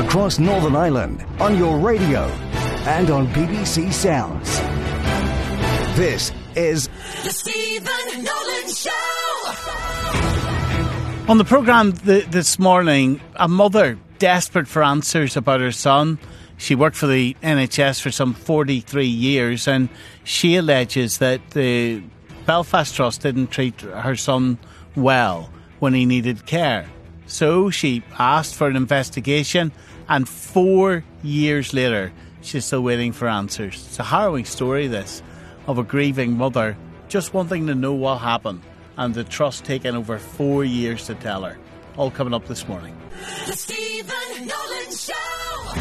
across Northern Ireland, on your radio and on BBC Sounds. This is The Stephen Nolan Show. On the programme this morning, a mother desperate for answers about her son. She worked for the NHS for some 43 years and she alleges that the Belfast Trust didn't treat her son well when he needed care. So she asked for an investigation, and 4 years later she's still waiting for answers. It's a harrowing story, this, of a grieving mother just wanting to know what happened, and the Trust taking over 4 years to tell her. All coming up this morning. The Stephen Nolan Show.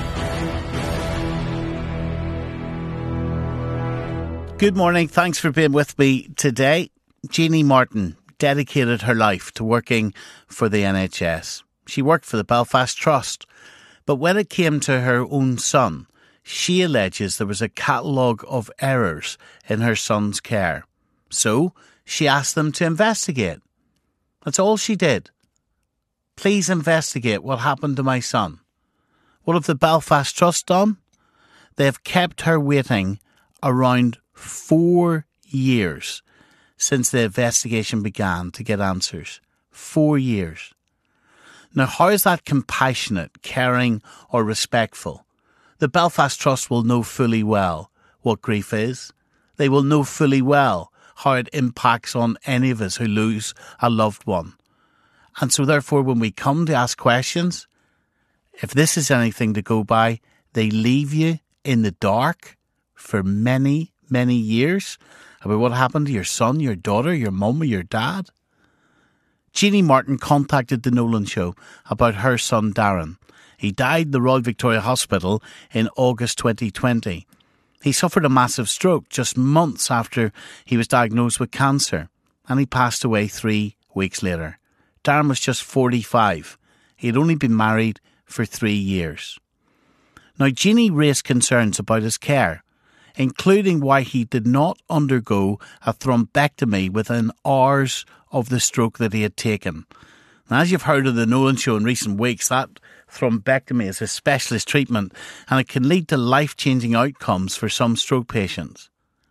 Good morning. Thanks for being with me today. Jeannie Martin dedicated her life to working for the NHS. She worked for the Belfast Trust. But when it came to her own son, she alleges there was a catalogue of errors in her son's care. So she asked them to investigate. That's all she did. Please investigate what happened to my son. What have the Belfast Trust done? They have kept her waiting around 4 years since the investigation began to get answers. 4 years. Now, how is that compassionate, caring or respectful? The Belfast Trust will know fully well what grief is. They will know fully well how it impacts on any of us who lose a loved one. And so therefore, when we come to ask questions, if this is anything to go by, they leave you in the dark for many, many years about what happened to your son, your daughter, your mum or your dad. Jeannie Martin contacted the Nolan Show about her son Darren. He died in the Royal Victoria Hospital in August 2020. He suffered a massive stroke just months after he was diagnosed with cancer, and he passed away 3 weeks later. Darren was just 45. He had only been married for 3 years. Now, Jeannie raised concerns about his care, including why he did not undergo a thrombectomy within hours of the stroke that he had taken. Now, as you've heard of the Nolan Show in recent weeks, that thrombectomy is a specialist treatment and it can lead to life-changing outcomes for some stroke patients.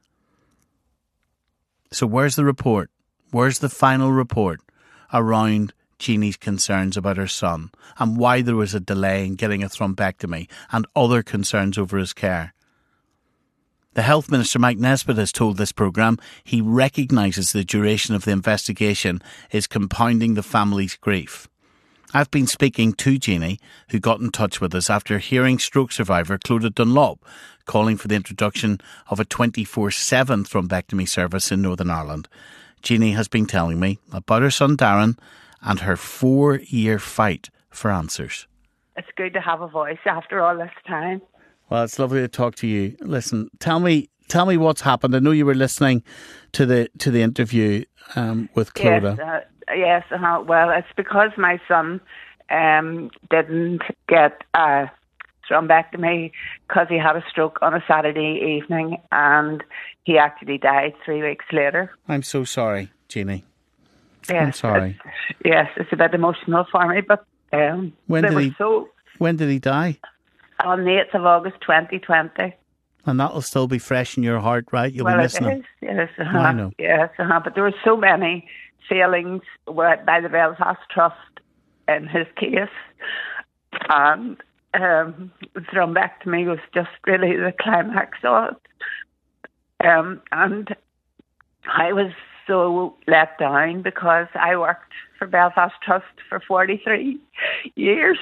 So where's the report? Where's the final report around Jeannie's concerns about her son and why there was a delay in getting a thrombectomy and other concerns over his care? The Health Minister, Mike Nesbitt, has told this programme he recognises the duration of the investigation is compounding the family's grief. I've been speaking to Jeannie, who got in touch with us after hearing stroke survivor Clodagh Dunlop calling for the introduction of a 24/7 thrombectomy service in Northern Ireland. Jeannie has been telling me about her son Darren and her 4-year fight for answers. It's good to have a voice after all this time. Well, it's lovely to talk to you. Listen, tell me what's happened. I know you were listening to the interview with Clodagh. Yes. Well, it's because my son didn't get a thrombectomy because he had a stroke on a Saturday evening and he actually died 3 weeks later. I'm so sorry, Jeannie. Yes, I'm sorry. It's a bit emotional for me, but when did he die? On the 8th of August 2020. And that'll still be fresh in your heart, right? You'll be missing him. Yes, I know. Yes, but there were so many failings by the Belfast Trust in his case. And thrombectomy was just really the climax of it. And I was so let down because I worked for Belfast Trust for 43 years.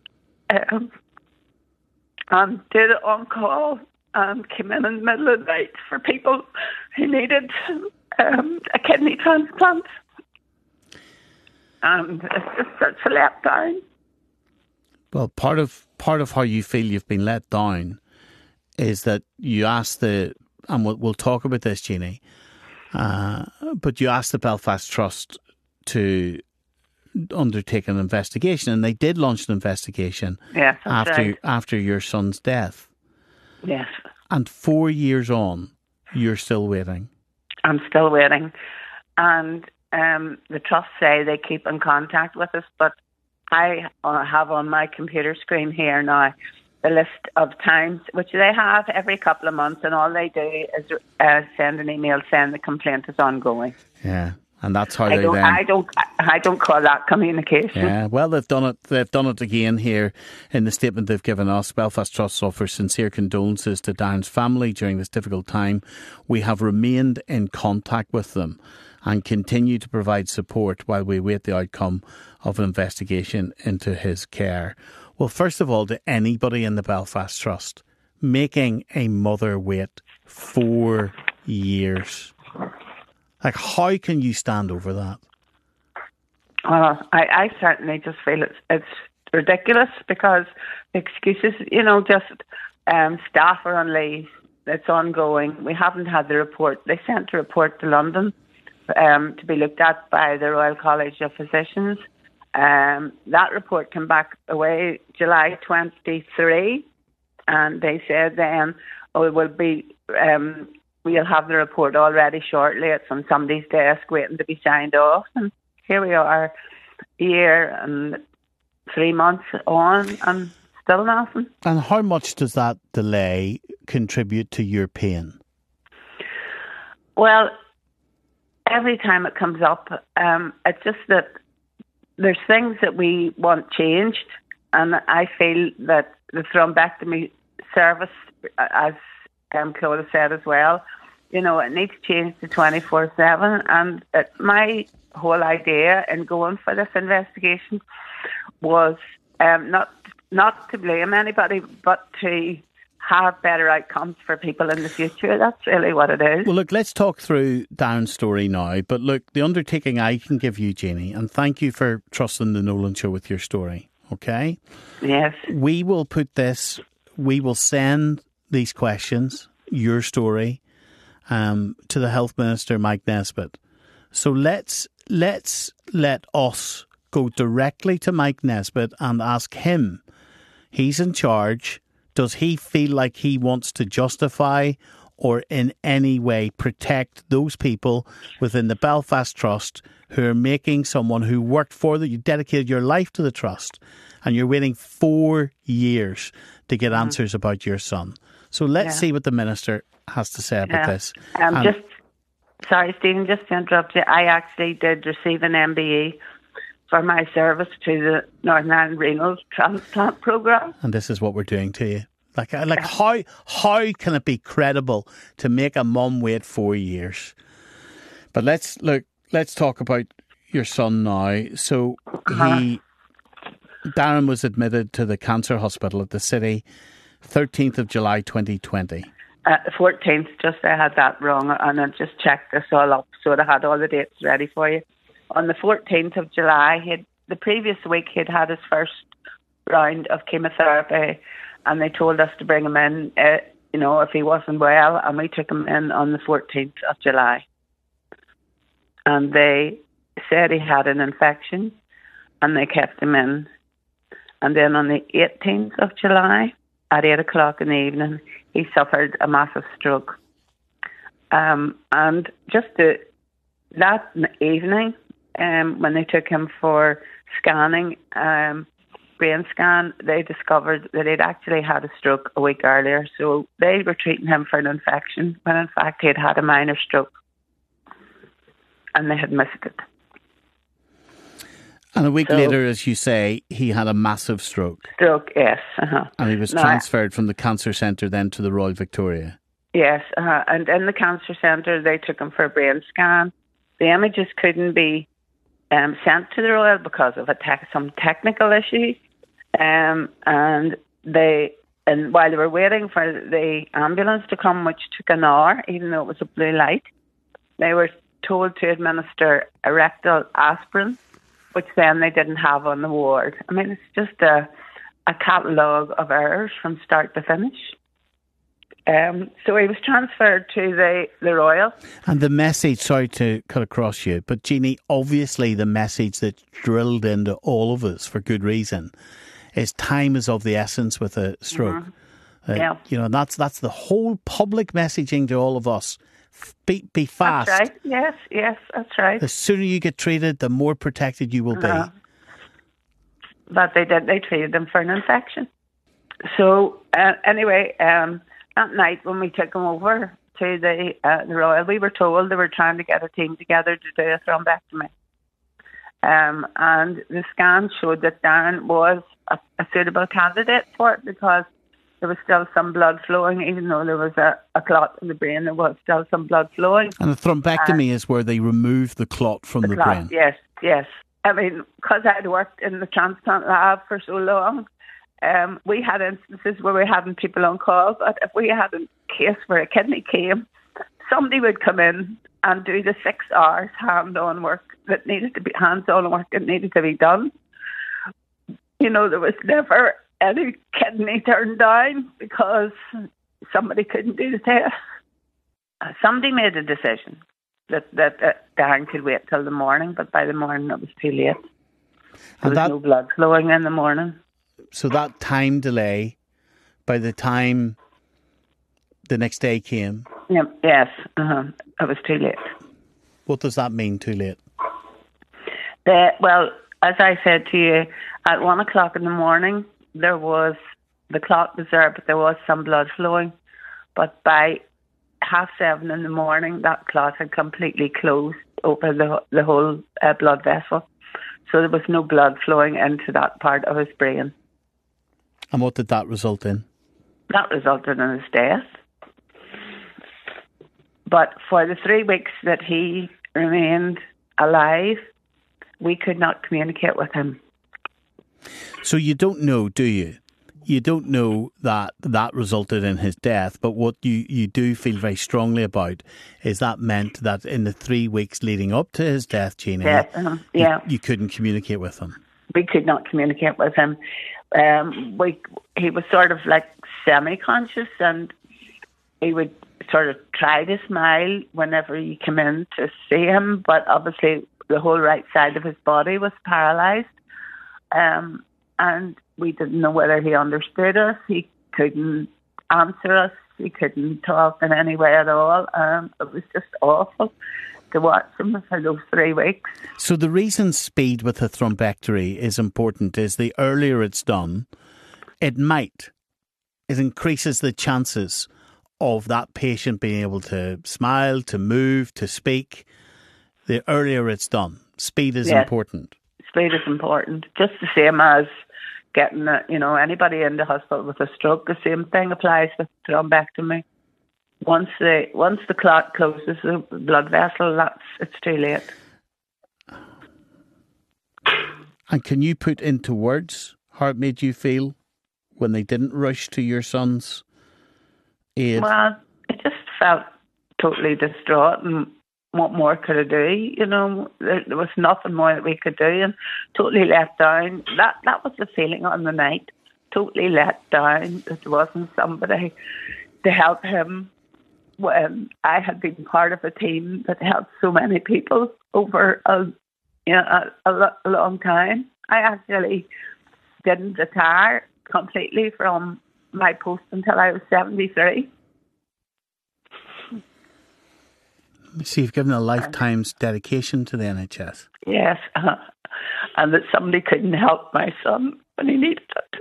And did it on call and came in the middle of the night for people who needed a kidney transplant. And it's just such a letdown. Well, part of how you feel you've been let down is that you asked and we'll talk about this, Jeannie, but you asked the Belfast Trust to undertake an investigation, and they did launch an investigation after your son's death. Yes. And 4 years on, you're still waiting. I'm still waiting. And the Trust say they keep in contact with us, but I have on my computer screen here now the list of times, which they have every couple of months, and all they do is send an email saying the complaint is ongoing. Yeah. And that's how I they don't call that communication. Yeah, well, they've done it. They've done it again here in the statement they've given us. Belfast Trust offers sincere condolences to Darren's family during this difficult time. We have remained in contact with them and continue to provide support while we await the outcome of an investigation into his care. Well, first of all, to anybody in the Belfast Trust, making a mother wait 4 years. Like, how can you stand over that? I certainly just feel it's ridiculous, because the excuses, staff are on leave, it's ongoing. We haven't had the report. They sent a report to London to be looked at by the Royal College of Physicians. That report came back away July 23, and they said then, it will be... we'll have the report already shortly. It's on somebody's desk waiting to be signed off. And here we are, a year and 3 months on, and still nothing. And how much does that delay contribute to your pain? Well, every time it comes up, it's just that there's things that we want changed. And I feel that the thrombectomy service, as Claudia said as well, it needs to change to 24/7. And my whole idea in going for this investigation was not to blame anybody, but to have better outcomes for people in the future. That's really what it is. Well, look, let's talk through Darren's story now. But look, the undertaking I can give you, Jeannie, and thank you for trusting the Nolan Show with your story, okay? Yes. We will send these questions, your story, to the Health Minister, Mike Nesbitt. So let's let us go directly to Mike Nesbitt and ask him. He's in charge. Does he feel like he wants to justify or in any way protect those people within the Belfast Trust who are making someone who worked for you dedicated your life to the Trust, and you're waiting 4 years to get answers about your son? So let's see what the Minister has to say about this. Sorry, Stephen, just to interrupt you. I actually did receive an MBE for my service to the Northern Ireland Renal Transplant Programme. And this is what we're doing to you. Like how can it be credible to make a mum wait 4 years? But let's talk about your son now. So Darren was admitted to the cancer hospital at the City 13th of July 2020. 14th, just I had that wrong, and I just checked this all up, so I had all the dates ready for you. On the 14th of July, the previous week he'd had his first round of chemotherapy, and they told us to bring him in, if he wasn't well, and we took him in on the 14th of July. And they said he had an infection, and they kept him in. And then on the 18th of July, at 8 o'clock in the evening, he suffered a massive stroke. And just that evening, when they took him for scanning, brain scan, they discovered that he'd actually had a stroke a week earlier. So they were treating him for an infection, when in fact he'd had a minor stroke. And they had missed it. And a week later, as you say, he had a massive stroke. Stroke, yes. And he was transferred from the cancer centre then to the Royal Victoria. Yes, and in the cancer centre, they took him for a brain scan. The images couldn't be sent to the Royal because of some technical issue. And while they were waiting for the ambulance to come, which took an hour, even though it was a blue light, they were told to administer a rectal aspirin, which then they didn't have on the ward. I mean, it's just a catalogue of errors from start to finish. So he was transferred to the Royal. And the message, sorry to cut across you, but Jeannie, obviously the message that drilled into all of us for good reason is time is of the essence with a stroke. And that's the whole public messaging to all of us. Be fast. That's right. Yes, that's right. The sooner you get treated, the more protected you will be. but they treated him for an infection. So anyway, that night when we took him over to the Royal, we were told they were trying to get a team together to do a thrombectomy. And the scan showed that Darren was a suitable candidate for it because there was still some blood flowing, even though there was a clot in the brain, there was still some blood flowing. And a thrombectomy is where they remove the clot from the brain. Yes. I mean, because I'd worked in the transplant lab for so long, we had instances where we hadn't people on call, but if we had a case where a kidney came, somebody would come in and do the 6 hours hands-on work that needed to be done. You know, there was never any kidney turned down because somebody couldn't do the test. Somebody made a decision that Darren could wait till the morning, but by the morning it was too late. There was no blood flowing in the morning. So that time delay, by the time the next day came... Yes, it was too late. What does that mean, too late? Well, as I said to you, at 1 o'clock in the morning, the clot was there, but there was some blood flowing. But by 7:30 in the morning, that clot had completely closed over the whole blood vessel. So there was no blood flowing into that part of his brain. And what did that result in? That resulted in his death. But for the 3 weeks that he remained alive, we could not communicate with him. So you don't know, do you? You don't know that resulted in his death, but what you do feel very strongly about is that meant that in the 3 weeks leading up to his death, Jeannie, you couldn't communicate with him. We could not communicate with him. He was sort of like semi-conscious, and he would sort of try to smile whenever you came in to see him, but obviously the whole right side of his body was paralysed. And we didn't know whether he understood us. He couldn't answer us. He couldn't talk in any way at all. It was just awful to watch him for those 3 weeks. So the reason speed with a thrombectomy is important is the earlier it's done, it increases the chances of that patient being able to smile, to move, to speak. The earlier it's done. Speed is important. Speed is important. Just the same as getting anybody in the hospital with a stroke. The same thing applies with thrombectomy. Once the clot closes the blood vessel, it's too late. And can you put into words how it made you feel when they didn't rush to your son's aid? Well, I just felt totally distraught, and what more could I do? You know, there was nothing more that we could do, and totally let down. That was the feeling on the night. Totally let down. There wasn't somebody to help him when I had been part of a team that helped so many people over a long time. I actually didn't retire completely from my post until I was 73. So you've given a lifetime's dedication to the NHS. Yes, and that somebody couldn't help my son when he needed it.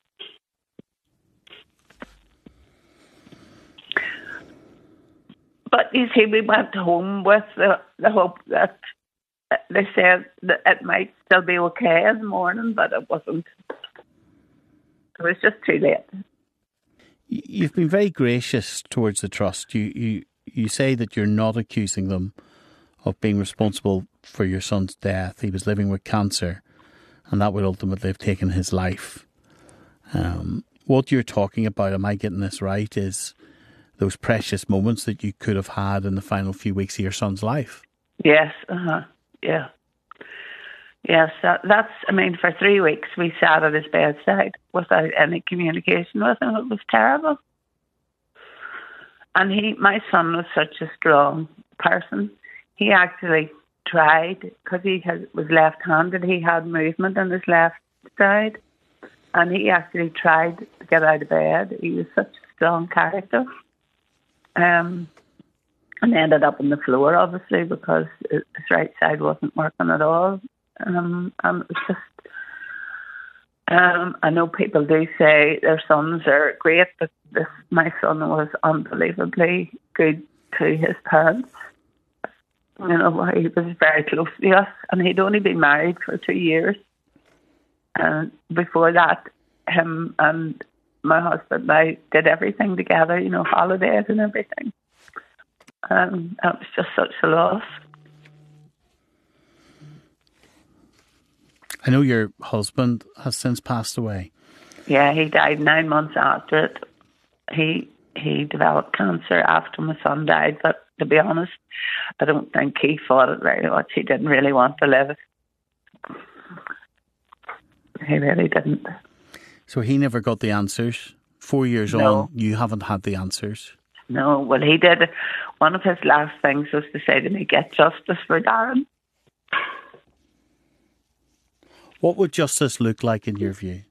But you see, we went home with the hope that they said that it might still be okay in the morning, but it wasn't. It was just too late. You've been very gracious towards the Trust. You say that you're not accusing them of being responsible for your son's death. He was living with cancer, and that would ultimately have taken his life. What you're talking about, am I getting this right, is those precious moments that you could have had in the final few weeks of your son's life. Yes, yeah. Yes, that's, I mean, for 3 weeks we sat at his bedside without any communication with him. It was terrible. And my son was such a strong person. He actually tried, because was left-handed, he had movement on his left side, and he actually tried to get out of bed. He was such a strong character. And ended up on the floor, obviously, because his right side wasn't working at all. And it was just, I know people do say their sons are great, but my son was unbelievably good to his parents. You know, he was very close to us, and he'd only been married for 2 years. And before that, him and my husband, I did everything together, you know, holidays and everything. It was just such a loss. I know your husband has since passed away. Yeah, he died 9 months after it. He developed cancer after my son died, but to be honest, I don't think he fought it very much. He didn't really want to live it. He really didn't. So he never got the answers? 4 years on, you haven't had the answers? No, well, he did. One of his last things was to say to me, get justice for Darren. What would justice look like in your view?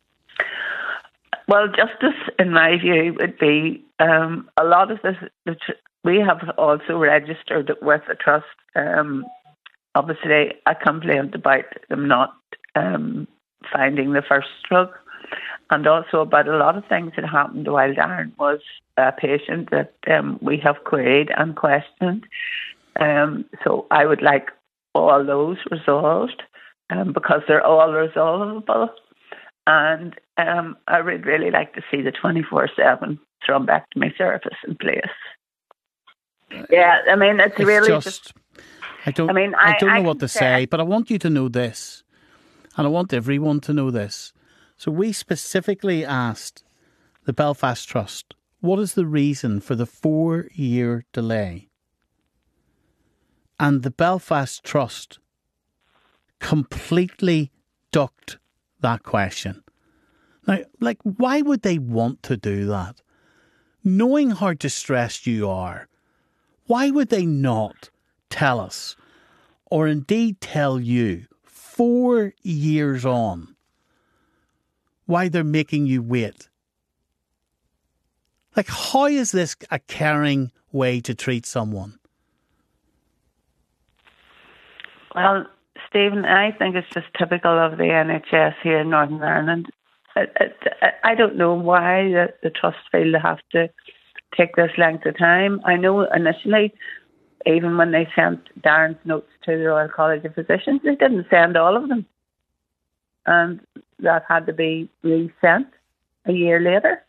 Well, justice, in my view, would be a lot of this. We have also registered with the trust, obviously, a complaint about them not finding the first drug, and also about a lot of things that happened while Darren was a patient that we have queried and questioned. So I would like all those resolved. Because they're all resolvable. And I would really like to see the 24/7 thrombectomy service in place. Yeah, I mean, it's really just I don't know what to say, but I want you to know this. And I want everyone to know this. So we specifically asked the Belfast Trust, what is the reason for the 4-year delay? And the Belfast Trust completely ducked that question. Now, like, why would they want to do that? Knowing how distressed you are, why would they not tell us, or indeed tell you, 4 years on, why they're making you wait? Like, how is this a caring way to treat someone? Well, Stephen, I think it's just typical of the NHS here in Northern Ireland. I don't know why the trust feel they have to take this length of time. I know initially, even when they sent Darren's notes to the Royal College of Physicians, they didn't send all of them. And that had to be resent a year later.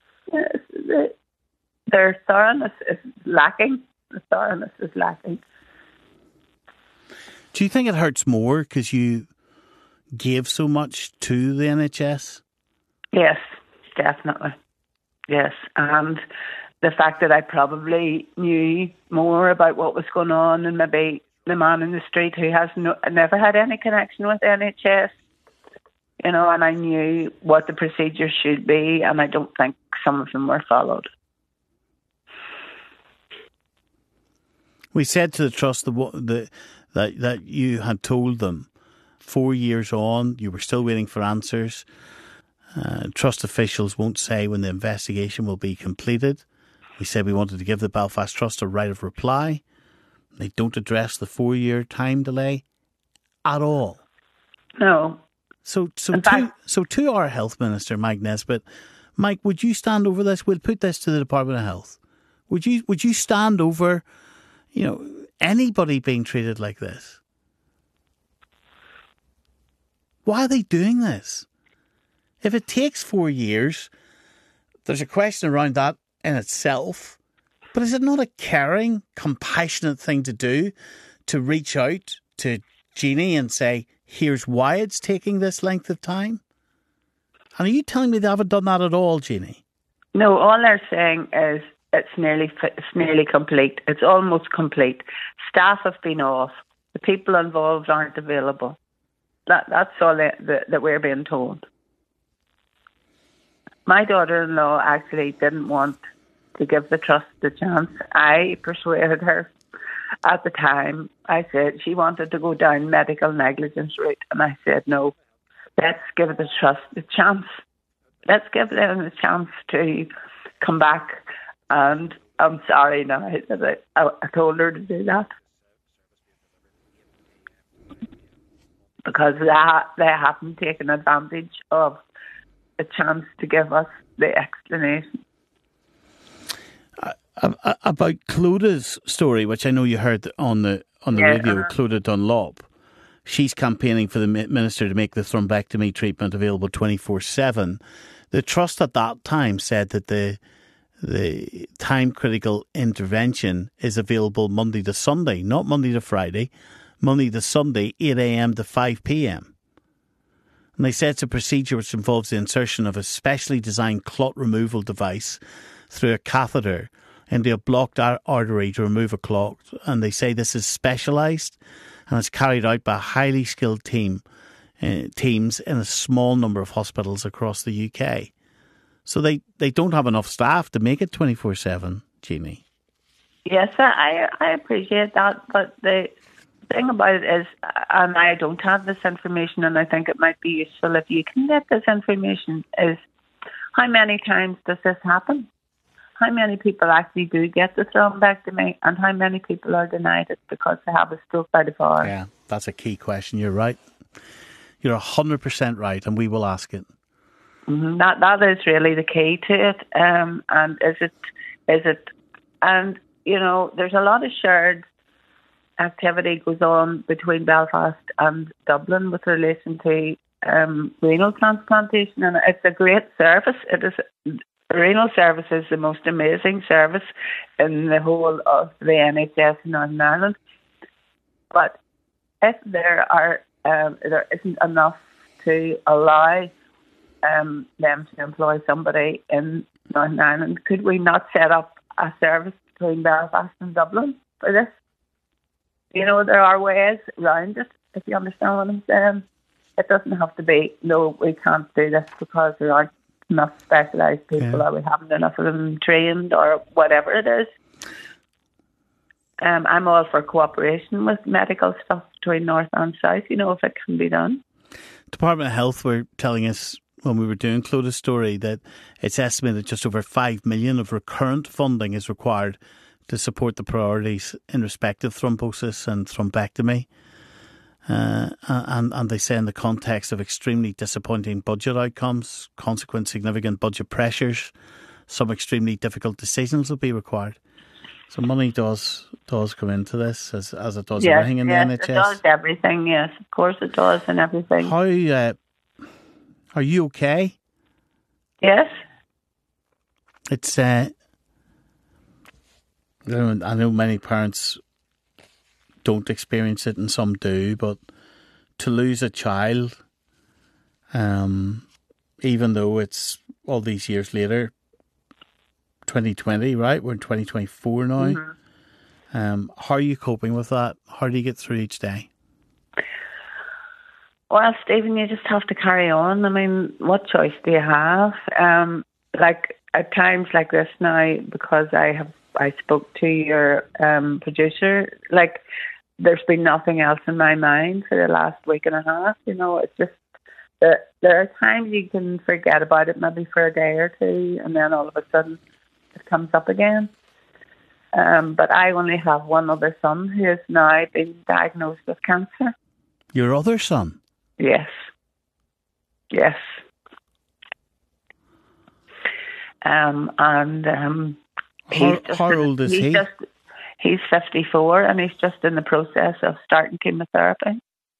Their thoroughness is lacking. The thoroughness is lacking. Do you think it hurts more because you gave so much to the NHS? Yes, definitely. Yes, and the fact that I probably knew more about what was going on than maybe the man in the street who has never had any connection with NHS, you know, and I knew what the procedures should be, and I don't think some of them were followed. We said to the trust that you had told them 4 years on, you were still waiting for answers. Trust officials won't say when the investigation will be completed. We said we wanted to give the Belfast Trust a right of reply. They don't address the 4-year time delay at all. No. So to our Health Minister, Mike Nesbitt, Mike, would you stand over this? We'll put this to the Department of Health. Would you stand over, you know, anybody being treated like this? Why are they doing this? If it takes 4 years, there's a question around that in itself. But is it not a caring, compassionate thing to do, to reach out to Jeannie and say, here's why it's taking this length of time? And are you telling me they haven't done that at all, Jeannie? No, all they're saying is it's nearly complete. It's almost complete. Staff have been off. The people involved aren't available. That's all that we're being told. My daughter-in-law actually didn't want to give the trust the chance. I persuaded her at the time. I said she wanted to go down medical negligence route, and I said, no, let's give the trust the chance. Let's give them the chance to come back. And I'm sorry now that I told her to do that. because they haven't taken advantage of a chance to give us the explanation. About Clodagh's story, which I know you heard on the radio, Clodagh Dunlop, she's campaigning for the Minister to make the thrombectomy treatment available 24/7. The Trust at that time said that the time-critical intervention is available Monday to Sunday, not Monday to Friday, Monday to Sunday, 8 a.m. to 5 p.m. And they said it's a procedure which involves the insertion of a specially designed clot removal device through a catheter into a blocked artery to remove a clot. And they say this is specialised and it's carried out by a highly skilled teams in a small number of hospitals across the UK. So they don't have enough staff to make it 24/7, Jeannie. Yes, I appreciate that, but the thing about it is, and I don't have this information, and I think it might be useful if you can get this information, is how many times does this happen? How many people actually do get the thrombectomy, and how many people are denied it because they have a stroke by the far? Yeah, that's a key question. You're right. You're 100% right, and we will ask it. Mm-hmm. That is really the key to it. And is it? And you know, there's a lot of shared activity goes on between Belfast and Dublin with relation to renal transplantation, and it's a great service. It is. Renal service is the most amazing service in the whole of the NHS in Northern Ireland. But if there isn't enough to allow them to employ somebody in Northern Ireland, could we not set up a service between Belfast and Dublin for this? You know, there are ways around it, if you understand what I'm saying. It doesn't have to be, no, we can't do this because there aren't enough specialised people, or we haven't enough of them trained, or whatever it is. I'm all for cooperation with medical stuff between North and South, you know, if it can be done. Department of Health were telling us when we were doing Clodagh's story that it's estimated just over 5 million of recurrent funding is required to support the priorities in respect of thrombosis and thrombectomy. And they say in the context of extremely disappointing budget outcomes, consequent significant budget pressures, some extremely difficult decisions will be required. So money does come into this, as it does everything in the NHS. It does everything, yes. Of course it does, and everything. How are you okay? Yes. It's I know many parents don't experience it and some do, but to lose a child, even though it's all these years later, 2020, right? We're in 2024 now. Mm-hmm. How are you coping with that? How do you get through each day? Well, Stephen, you just have to carry on. I mean, what choice do you have? Like at times like this now, because I spoke to your producer, like there's been nothing else in my mind for the last week and a half. You know, it's just there are times you can forget about it maybe for a day or two, and then all of a sudden it comes up again. But I only have one other son who has now been diagnosed with cancer. Your other son? Yes. Yes. How old is he? He's 54 and he's just in the process of starting chemotherapy.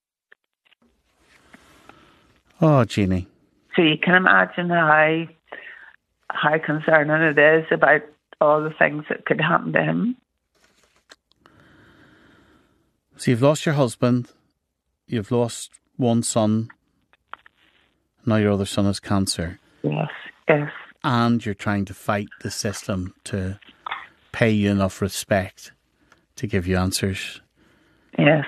Oh, Jeannie. So you can imagine how concerning it is about all the things that could happen to him. So you've lost your husband, you've lost one son, now your other son has cancer. Yes, yes. And you're trying to fight the system to pay you enough respect to give you answers. Yes.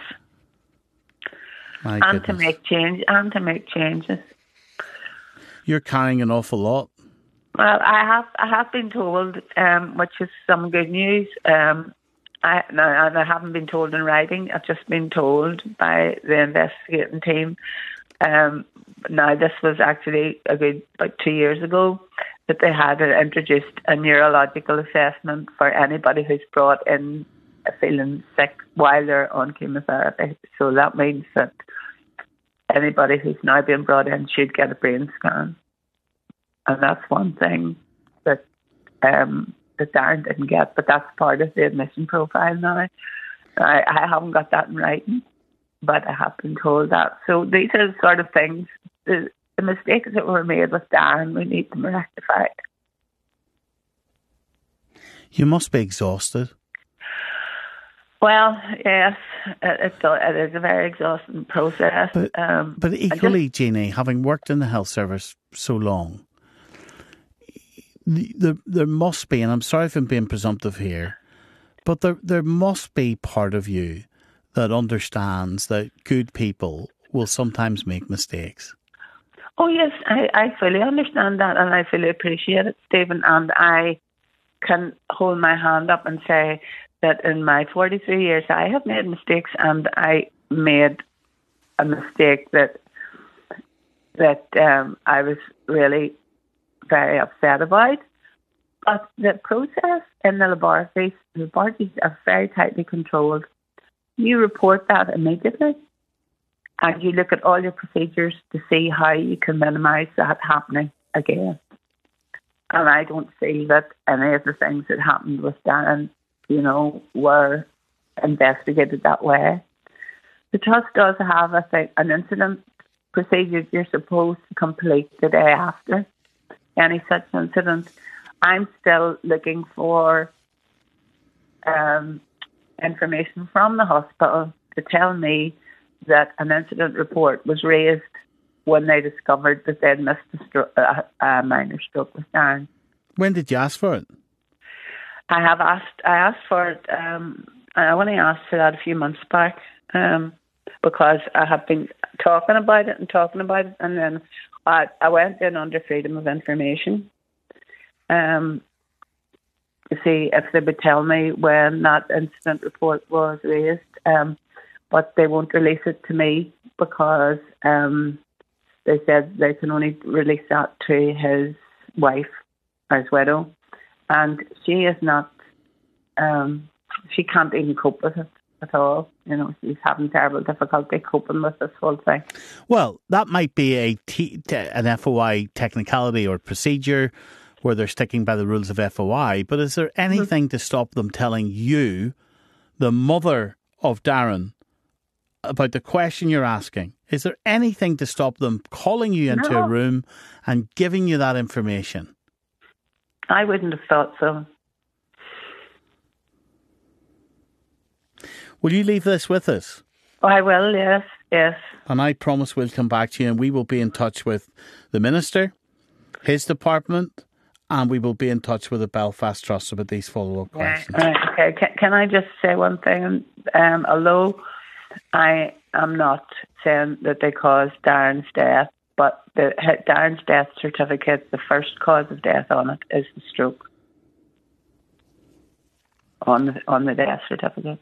My and goodness. to make changes. You're carrying an awful lot. Well, I have been told, which is some good news. I haven't been told in writing. I've just been told by the investigating team. Now, this was actually about 2 years ago, that they had introduced a neurological assessment for anybody who's brought in feeling sick while they're on chemotherapy. So that means that anybody who's now being brought in should get a brain scan. And that's one thing that that Darren didn't get, but that's part of the admission profile now. I haven't got that in writing, but I have been told that. So these are the sort of things, the mistakes that were made with Darren, we need them rectified. You must be exhausted. Well, yes, it is a very exhausting process. But equally, Jeannie, having worked in the health service so long, there must be, and I'm sorry if I'm being presumptive here, but there must be part of you that understands that good people will sometimes make mistakes. Oh, yes, I fully understand that, and I fully appreciate it, Stephen, and I can hold my hand up and say that in my 43 years I have made mistakes, and I made a mistake that I was really very upset about. But the process in the laboratories are very tightly controlled. You report that immediately, and you look at all your procedures to see how you can minimise that happening again. And I don't see that any of the things that happened with Darren, were investigated that way. The trust does have, I think, an incident procedure you're supposed to complete the day after any such incident. I'm still looking for information from the hospital to tell me that an incident report was raised when they discovered that they'd missed a minor stroke with Darren. When did you ask for it? I asked for it. I only asked for that a few months back because I have been talking about it, and then I went in under Freedom of Information to see if they would tell me when that incident report was raised, but they won't release it to me because they said they can only release that to his wife, his widow, and she is not, she can't even cope with it at all. She's having terrible difficulty coping with this whole thing. Well, that might be an FOI technicality or procedure where they're sticking by the rules of FOI, but is there anything to stop them telling you, the mother of Darren, about the question you're asking? Is there anything to stop them calling you into a room and giving you that information? I wouldn't have thought so. Will you leave this with us? Oh, I will, yes. And I promise we'll come back to you, and we will be in touch with the Minister, his department, and we will be in touch with the Belfast Trust about these follow-up questions. Okay. Can I just say one thing? Although I am not saying that they caused Darren's death, but Darren's death certificate, the first cause of death on it is the stroke on the death certificate.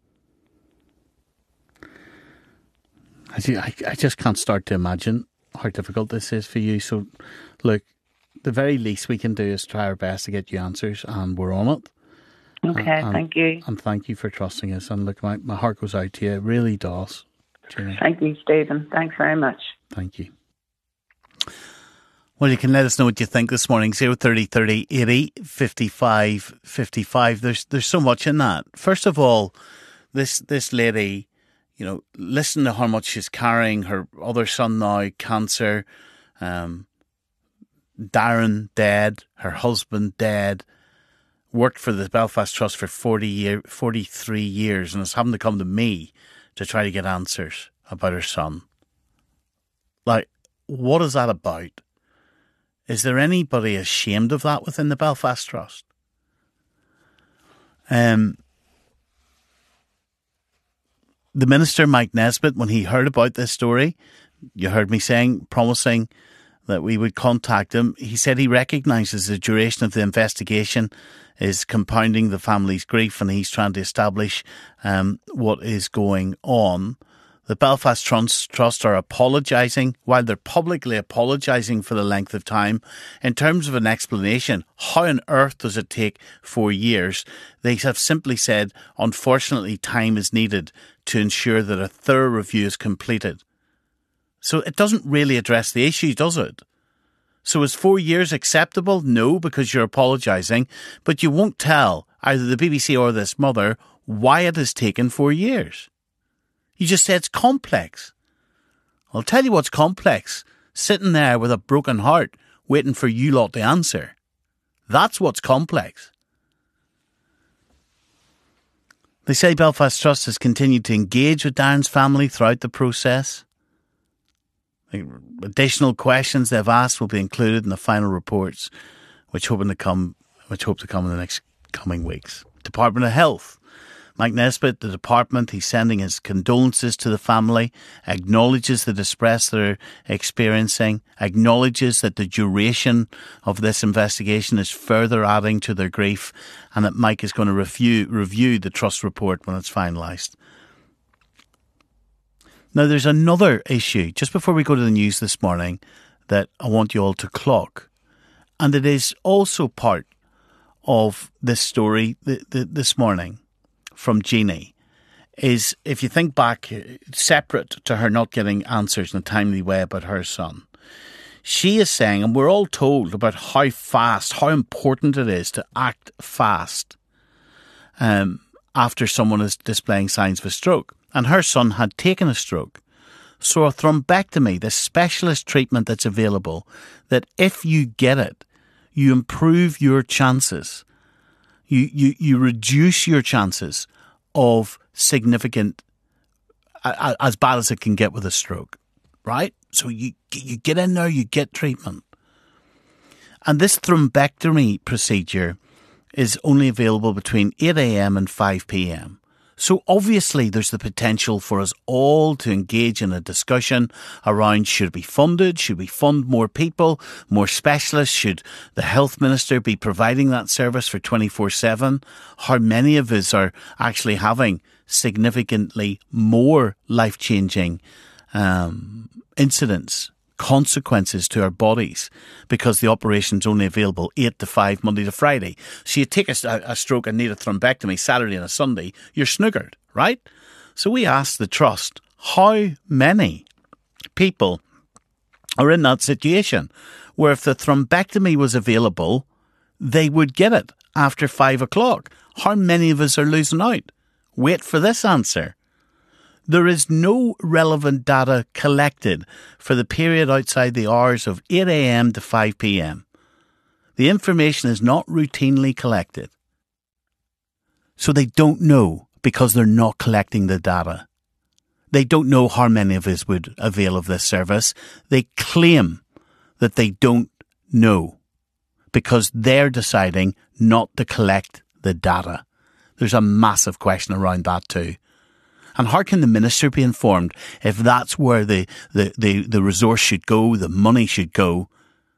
I just can't start to imagine how difficult this is for you. So, look, the very least we can do is try our best to get you answers, and we're on it. Okay, thank you. And thank you for trusting us. And look, my heart goes out to you. It really does. Jeannie. Thank you, Stephen. Thanks very much. Thank you. Well, you can let us know what you think this morning. 030 80 55 55. There's so much in that. First of all, this lady, listen to how much she's carrying. Her other son now, cancer. Darren dead. Her husband dead. Worked for the Belfast Trust for 43 years and is having to come to me to try to get answers about her son. Like, what is that about? Is there anybody ashamed of that within the Belfast Trust? The Minister, Mike Nesbitt, when he heard about this story, you heard me promising that we would contact him. He said he recognises the duration of the investigation is compounding the family's grief, and he's trying to establish what is going on. The Belfast Trust are apologising. While they're publicly apologising for the length of time, in terms of an explanation, how on earth does it take 4 years? They have simply said, unfortunately, time is needed to ensure that a thorough review is completed. So it doesn't really address the issue, does it? So is 4 years acceptable? No, because you're apologising, but you won't tell either the BBC or this mother why it has taken 4 years. You just say it's complex. I'll tell you what's complex. Sitting there with a broken heart, waiting for you lot to answer. That's what's complex. They say Belfast Trust has continued to engage with Darren's family throughout the process. Additional questions they've asked will be included in the final reports, which hope to come in the next coming weeks. Department of Health. Mike Nesbitt, the department, he's sending his condolences to the family, acknowledges the distress they're experiencing, acknowledges that the duration of this investigation is further adding to their grief, and that Mike is going to review the trust report when it's finalised. Now, there's another issue, just before we go to the news this morning, that I want you all to clock. And it is also part of this story this morning from Jeannie. Is, if you think back, separate to her not getting answers in a timely way about her son, she is saying, and we're all told about how important it is to act fast after someone is displaying signs of a stroke. And her son had taken a stroke. So a thrombectomy, the specialist treatment that's available, that if you get it, you improve your chances. You reduce your chances of significant, as bad as it can get with a stroke, right? So you get in there, you get treatment. And this thrombectomy procedure is only available between 8 a.m. and 5 p.m. So obviously there's the potential for us all to engage in a discussion around, should we fund it? Should we fund more people, more specialists? Should the health minister be providing that service for 24/7? How many of us are actually having significantly more life-changing incidents, consequences to our bodies because the operation's only available 8 to 5 Monday to Friday. So you take a stroke and need a thrombectomy Saturday and a Sunday, you're snookered, right? So we asked the Trust, how many people are in that situation where if the thrombectomy was available, they would get it after 5 o'clock? How many of us are losing out? Wait for this answer. There is no relevant data collected for the period outside the hours of 8 a.m. to 5 p.m. The information is not routinely collected. So they don't know because they're not collecting the data. They don't know how many of us would avail of this service. They claim that they don't know because they're deciding not to collect the data. There's a massive question around that too. And how can the minister be informed if that's where the resource should go, the money should go,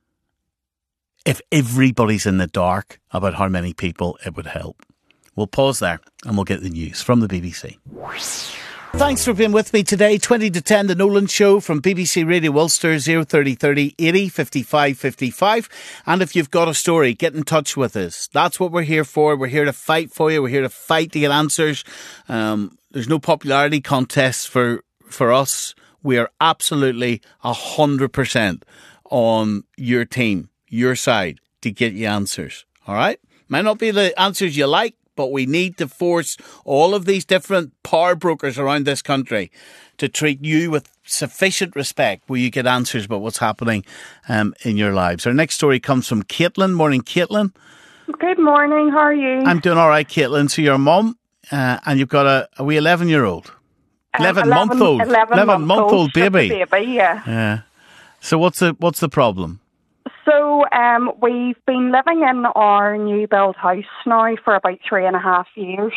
if everybody's in the dark about how many people it would help? We'll pause there and we'll get the news from the BBC. Thanks for being with me today. 20 to 10, The Nolan Show from BBC Radio Ulster, 030 30 80 55 55. And if you've got a story, get in touch with us. That's what we're here for. We're here to fight for you. We're here to fight to get answers. There's no popularity contest for us. We are absolutely 100% on your team, your side, to get you answers. All right? Might not be the answers you like, but we need to force all of these different power brokers around this country to treat you with sufficient respect where you get answers about what's happening in your lives. Our next story comes from Caitlin. Morning, Caitlin. Good morning. How are you? I'm doing all right, Caitlin. So you're a mum and you've got a wee 11-year-old. 11-month-old. 11-month-old baby. Yeah. So what's the problem? So we've been living in our new build house now for about 3.5 years.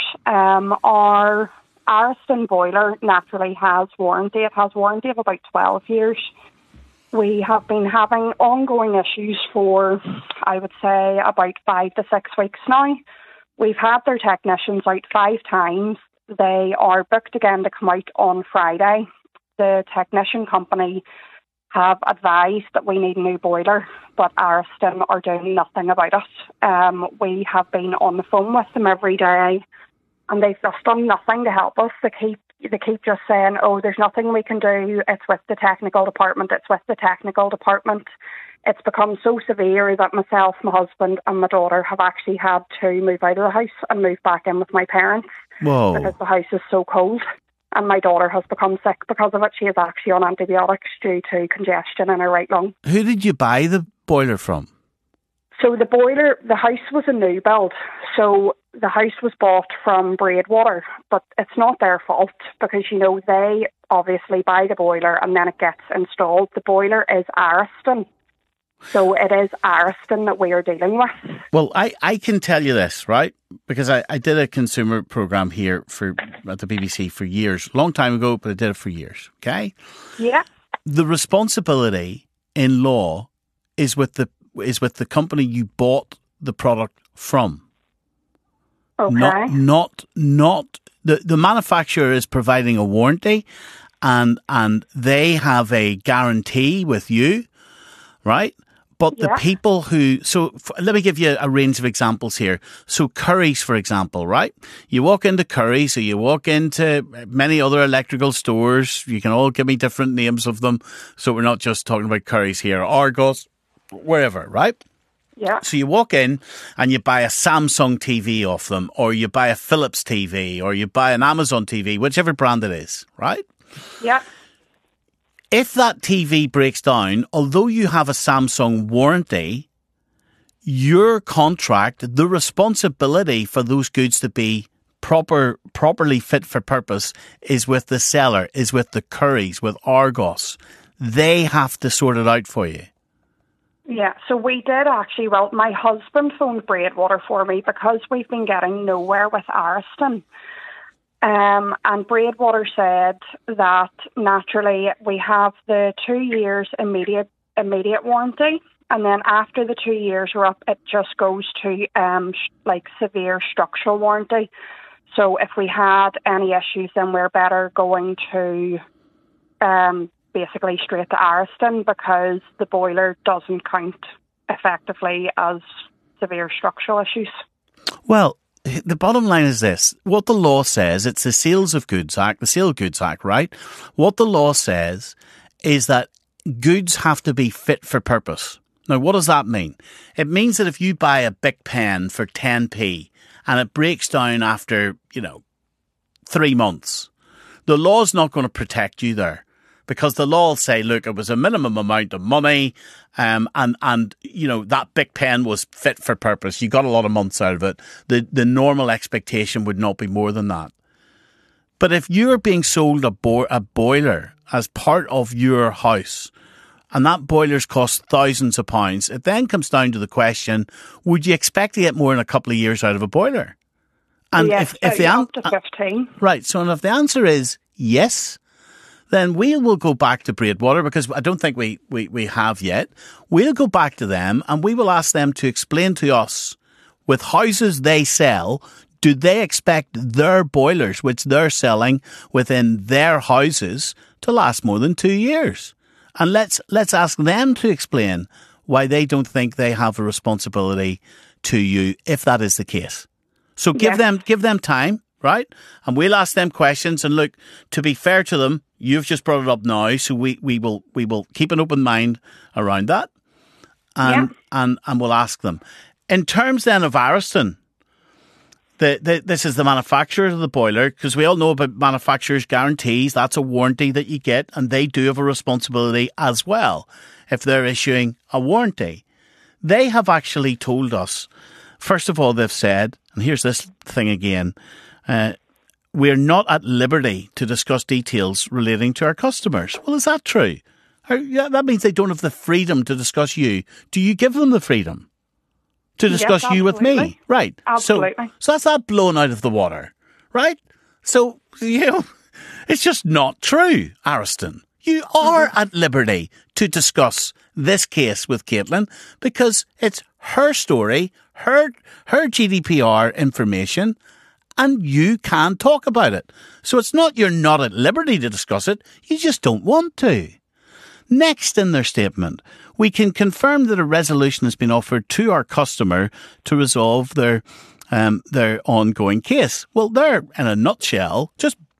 Our Ariston boiler naturally has warranty. It has warranty of about 12 years. We have been having ongoing issues for, I would say, about 5 to 6 weeks now. We've had their technicians out 5 times. They are booked again to come out on Friday. The technician company have advised that we need a new boiler, but Ariston are doing nothing about it. We have been on the phone with them every day, and they've just done nothing to help us to keep they keep just saying, oh, there's nothing we can do. It's with the technical department. It's with the technical department. It's become so severe that myself, my husband and my daughter have actually had to move out of the house and move back in with my parents. Whoa. Because the house is so cold. And my daughter has become sick because of it. She is actually on antibiotics due to congestion in her right lung. Who did you buy the boiler from? So the house was a new build. So the house was bought from Braidwater, but it's not their fault because, they obviously buy the boiler and then it gets installed. The boiler is Ariston. So it is Ariston that we are dealing with. Well, I can tell you this, right? Because I did a consumer programme here at the BBC for years. Long time ago, but I did it for years, okay? Yeah. The responsibility in law is with the company you bought the product from. Okay. Not the manufacturer is providing a warranty and they have a guarantee with you, right? But the people let me give you a range of examples here. So Currys, for example, right? You walk into Currys or you walk into many other electrical stores. You can all give me different names of them. So we're not just talking about Currys here. Argos, wherever, right? Yeah. So you walk in and you buy a Samsung TV off them, or you buy a Philips TV, or you buy an Amazon TV, whichever brand it is, right? Yeah. If that TV breaks down, although you have a Samsung warranty, your contract, the responsibility for those goods to be properly fit for purpose is with the seller, is with the Currys, with Argos. They have to sort it out for you. Yeah, so we did actually, my husband phoned Braidwater for me because we've been getting nowhere with Ariston. And Braidwater said that naturally we have the 2 years immediate warranty, and then after the 2 years are up, it just goes to severe structural warranty. So if we had any issues, then we're better going to basically straight to Ariston because the boiler doesn't count effectively as severe structural issues. Well, the bottom line is this. What the law says, it's the Sales of Goods Act, the Sale of Goods Act, right? What the law says is that goods have to be fit for purpose. Now, what does that mean? It means that if you buy a Bic pen for 10p and it breaks down after, 3 months, the law's not going to protect you there. Because the law will say, look, it was a minimum amount of money, and that Bic pen was fit for purpose. You got a lot of months out of it. The normal expectation would not be more than that. But if you're being sold a boiler as part of your house, and that boiler's cost thousands of pounds, it then comes down to the question: would you expect to get more than a couple of years out of a boiler? And yes, if the up to 15. Right. So, and if the answer is yes, then we will go back to Braidwater, because I don't think we have yet. We'll go back to them and we will ask them to explain to us, with houses they sell, do they expect their boilers, which they're selling within their houses, to last more than 2 years? And let's ask them to explain why they don't think they have a responsibility to you if that is the case. So give them time, right? And we'll ask them questions. And look, to be fair to them, you've just brought it up now, so we will keep an open mind around that, and we'll ask them. In terms then of Ariston, this is the manufacturer of the boiler, because we all know about manufacturers' guarantees. That's a warranty that you get, and they do have a responsibility as well if they're issuing a warranty. They have actually told us, first of all, they've said, and here's this thing again, we're not at liberty to discuss details relating to our customers. Well, is that true? That means they don't have the freedom to discuss you. Do you give them the freedom to discuss you with me? Right. Absolutely. So that's that blown out of the water, right? So, it's just not true, Ariston. You are at liberty to discuss this case with Caitlin because it's her story, her GDPR information, and you can talk about it. So it's not you're not at liberty to discuss it, you just don't want to. Next in their statement, we can confirm that a resolution has been offered to our customer to resolve their ongoing case. Well, there, in a nutshell, just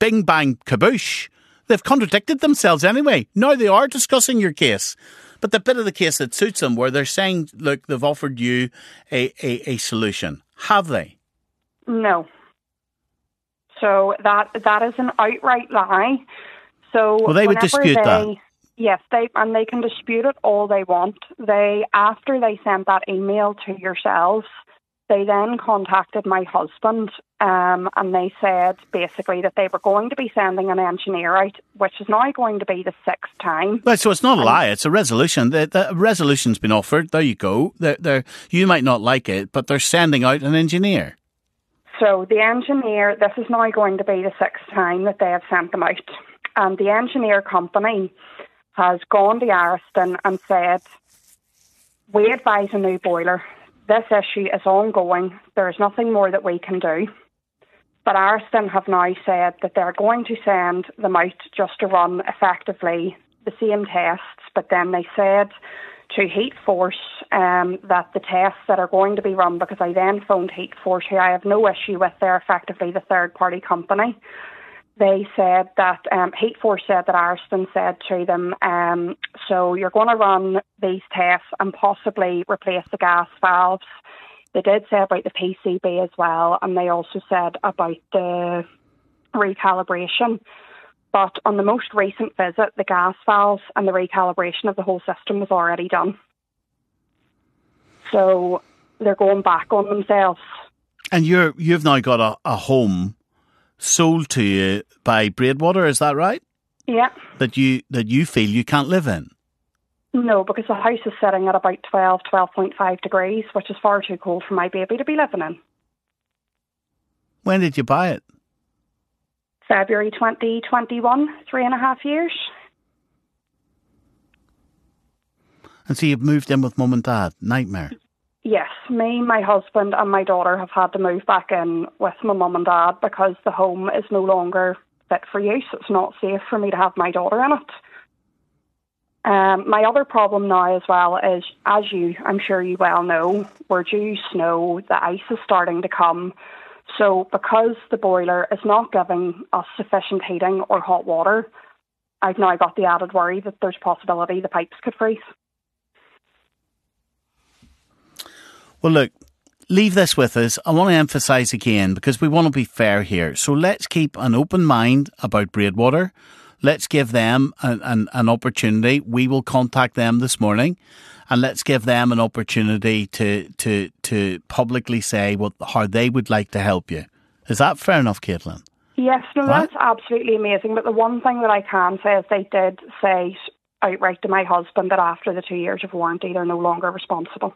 bing, bang, kaboosh. They've contradicted themselves anyway. Now they are discussing your case. But the bit of the case that suits them, where they're saying, look, they've offered you a solution. Have they? No. So that is an outright lie. So well, they would dispute that. Yes, they can dispute it all they want. After they sent that email to yourselves, they then contacted my husband, and they said basically that they were going to be sending an engineer out, which is now going to be the 6th time. Well, so it's not a lie, it's a resolution. The resolution's been offered. There you go. You might not like it, but they're sending out an engineer. So the engineer, this is now going to be the 6th time that they have sent them out. And the engineer company has gone to Ariston and said, we advise a new boiler. This issue is ongoing. There is nothing more that we can do. But Ariston have now said that they're going to send them out just to run effectively the same tests. But then they said to Heat Force that the tests that are going to be run, because I then phoned Heat Force, who I have no issue with, they're effectively the third-party company. They said that Heat Force said that Ariston said to them, so you're going to run these tests and possibly replace the gas valves. They did say about the PCB as well, and they also said about the recalibration. But on the most recent visit, the gas valves and the recalibration of the whole system was already done. So they're going back on themselves. And you've now got a home sold to you by Braidwater, is that right? Yeah. That you feel you can't live in? No, because the house is sitting at about 12.5 degrees, which is far too cold for my baby to be living in. When did you buy it? February 2021, 3.5 years. And so you've moved in with mum and dad? Nightmare. Yes, me, my husband and my daughter have had to move back in with my mum and dad because the home is no longer fit for use. It's not safe for me to have my daughter in it. My other problem now as well is, as I'm sure you well know, we're due snow, the ice is starting to come. So because the boiler is not giving us sufficient heating or hot water, I've now got the added worry that there's a possibility the pipes could freeze. Well, look, leave this with us. I want to emphasise again, because we want to be fair here. So let's keep an open mind about Braidwater. Let's give them an opportunity. We will contact them this morning, and let's give them an opportunity to publicly say how they would like to help you. Is that fair enough, Caitlin? Yes, no, right? That's absolutely amazing. But the one thing that I can say is they did say outright to my husband that after the 2 years of warranty, they're no longer responsible.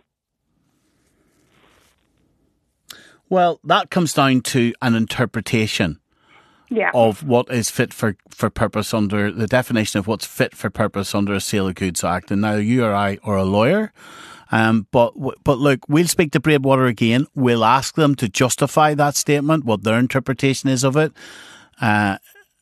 Well, that comes down to an interpretation of what is fit for purpose under the definition of what's fit for purpose under a Sale of Goods Act. And neither you or I are a lawyer. But look, we'll speak to Braidwater again. We'll ask them to justify that statement, what their interpretation is of it. And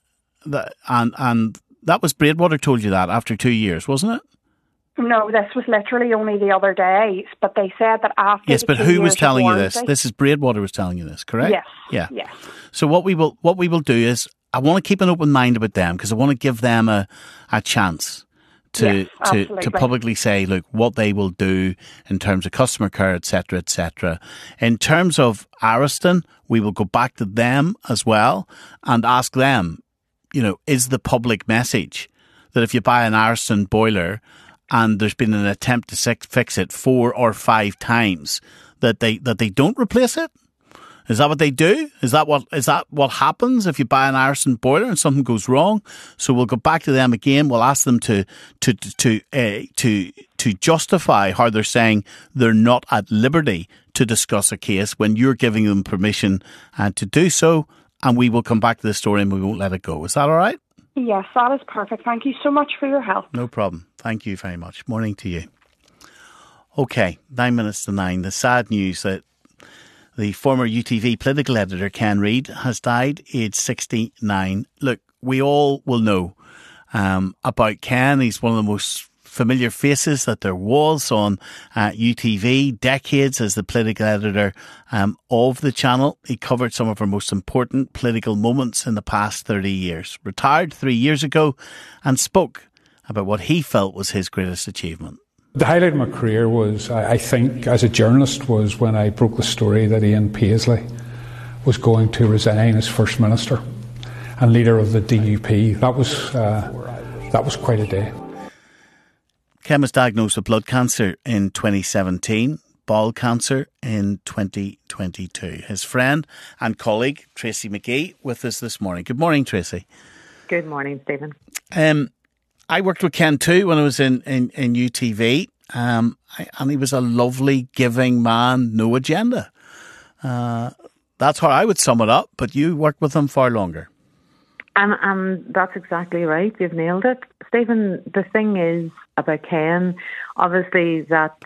that was Braidwater told you that after 2 years, wasn't it? No, this was literally only the other day, but they said that after. Yes, but who was telling you this? This is Braidwater was telling you this, correct? Yes. Yeah. Yes. So what we will do is, I want to keep an open mind about them, because I want to give them a chance to publicly say, look, what they will do in terms of customer care, etc., etc. In terms of Ariston, we will go back to them as well and ask them, is the public message that if you buy an Ariston boiler and there's been an attempt to fix it 4 or 5 times, that they don't replace it? Is that what they do? Is that what happens if you buy an Ariston boiler and something goes wrong? So we'll go back to them again. We'll ask them to justify how they're saying they're not at liberty to discuss a case when you're giving them permission to do so. And we will come back to the story and we won't let it go. Is that all right? Yes, that is perfect. Thank you so much for your help. No problem. Thank you very much. Morning to you. Okay, 9 minutes to 9. The sad news that the former UTV political editor Ken Reid has died, aged 69. Look, we all will know about Ken. He's one of the most familiar faces that there was on UTV, decades as the political editor of the channel. He covered some of our most important political moments in the past 30 years. Retired 3 years ago and spoke about what he felt was his greatest achievement. The highlight of my career was, I think, as a journalist, was when I broke the story that Ian Paisley was going to resign as First Minister and leader of the DUP. That was quite a day. Ken was diagnosed with blood cancer in 2017, bowel cancer in 2022. His friend and colleague, Tracy McGee, with us this morning. Good morning, Tracy. Good morning, Stephen. I worked with Ken too when I was in UTV, and he was a lovely, giving man, no agenda. That's how I would sum it up, but you worked with him far longer. And that's exactly right. You've nailed it. Stephen, the thing is about Ken, obviously that,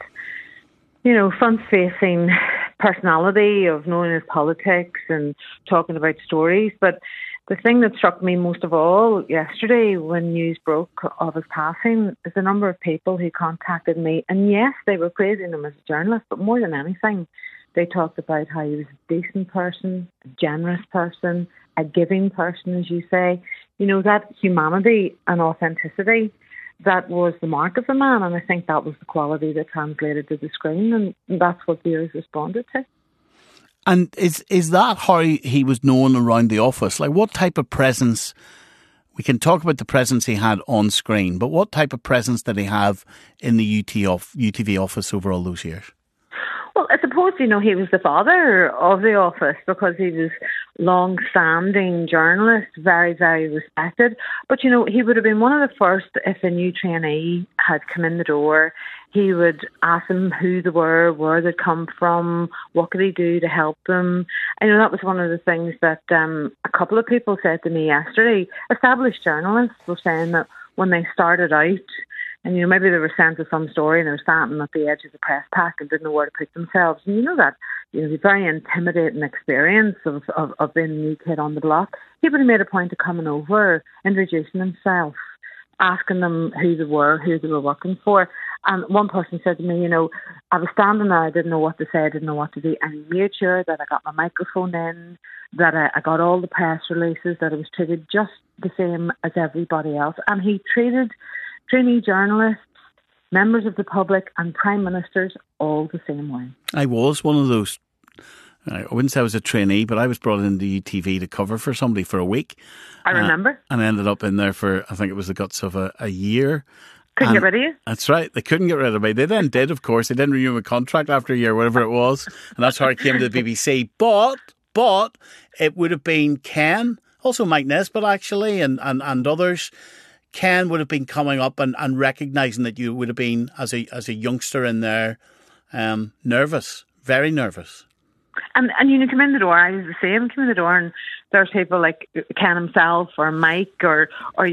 front-facing personality of knowing his politics and talking about stories. But the thing that struck me most of all yesterday when news broke of his passing is the number of people who contacted me. And yes, they were praising him as a journalist, but more than anything, they talked about how he was a decent person, a generous person, a giving person, as you say. That humanity and authenticity, that was the mark of the man. And I think that was the quality that translated to the screen. And that's what viewers responded to. And is that how he was known around the office? Like, what type of presence? We can talk about the presence he had on screen, but what type of presence did he have in the UTV office over all those years? Well, I suppose, he was the father of the office because he was long-standing journalist, very, very respected. But, he would have been one of the first, if a new trainee had come in the door, he would ask them who they were, where they'd come from, what could he do to help them. I know that was one of the things that a couple of people said to me yesterday. Established journalists were saying that when they started out, and maybe they were sent to some story and they were standing at the edge of the press pack and didn't know where to put themselves. And the very intimidating experience of being a new kid on the block. He would have made a point of coming over, introducing himself, asking them who they were working for. And one person said to me, I was standing there, I didn't know what to say, I didn't know what to do. And he made sure that I got my microphone in, that I got all the press releases, that I was treated just the same as everybody else. And he treated trainee journalists, members of the public and prime ministers all the same way. I was one of those. I wouldn't say I was a trainee, but I was brought into UTV to cover for somebody for a week. I remember. And I ended up in there for, I think it was the guts of a year. Couldn't get rid of you? That's right. They couldn't get rid of me. They then did, of course. They didn't renew my contract after a year, whatever it was. And that's how I came to the BBC. But it would have been Ken, also Mike Nesbitt actually, and others. Ken would have been coming up and recognising that you would have been, as a youngster in there, nervous, very nervous. And come in the door, I was the same, come in the door and there's people like Ken himself or Mike or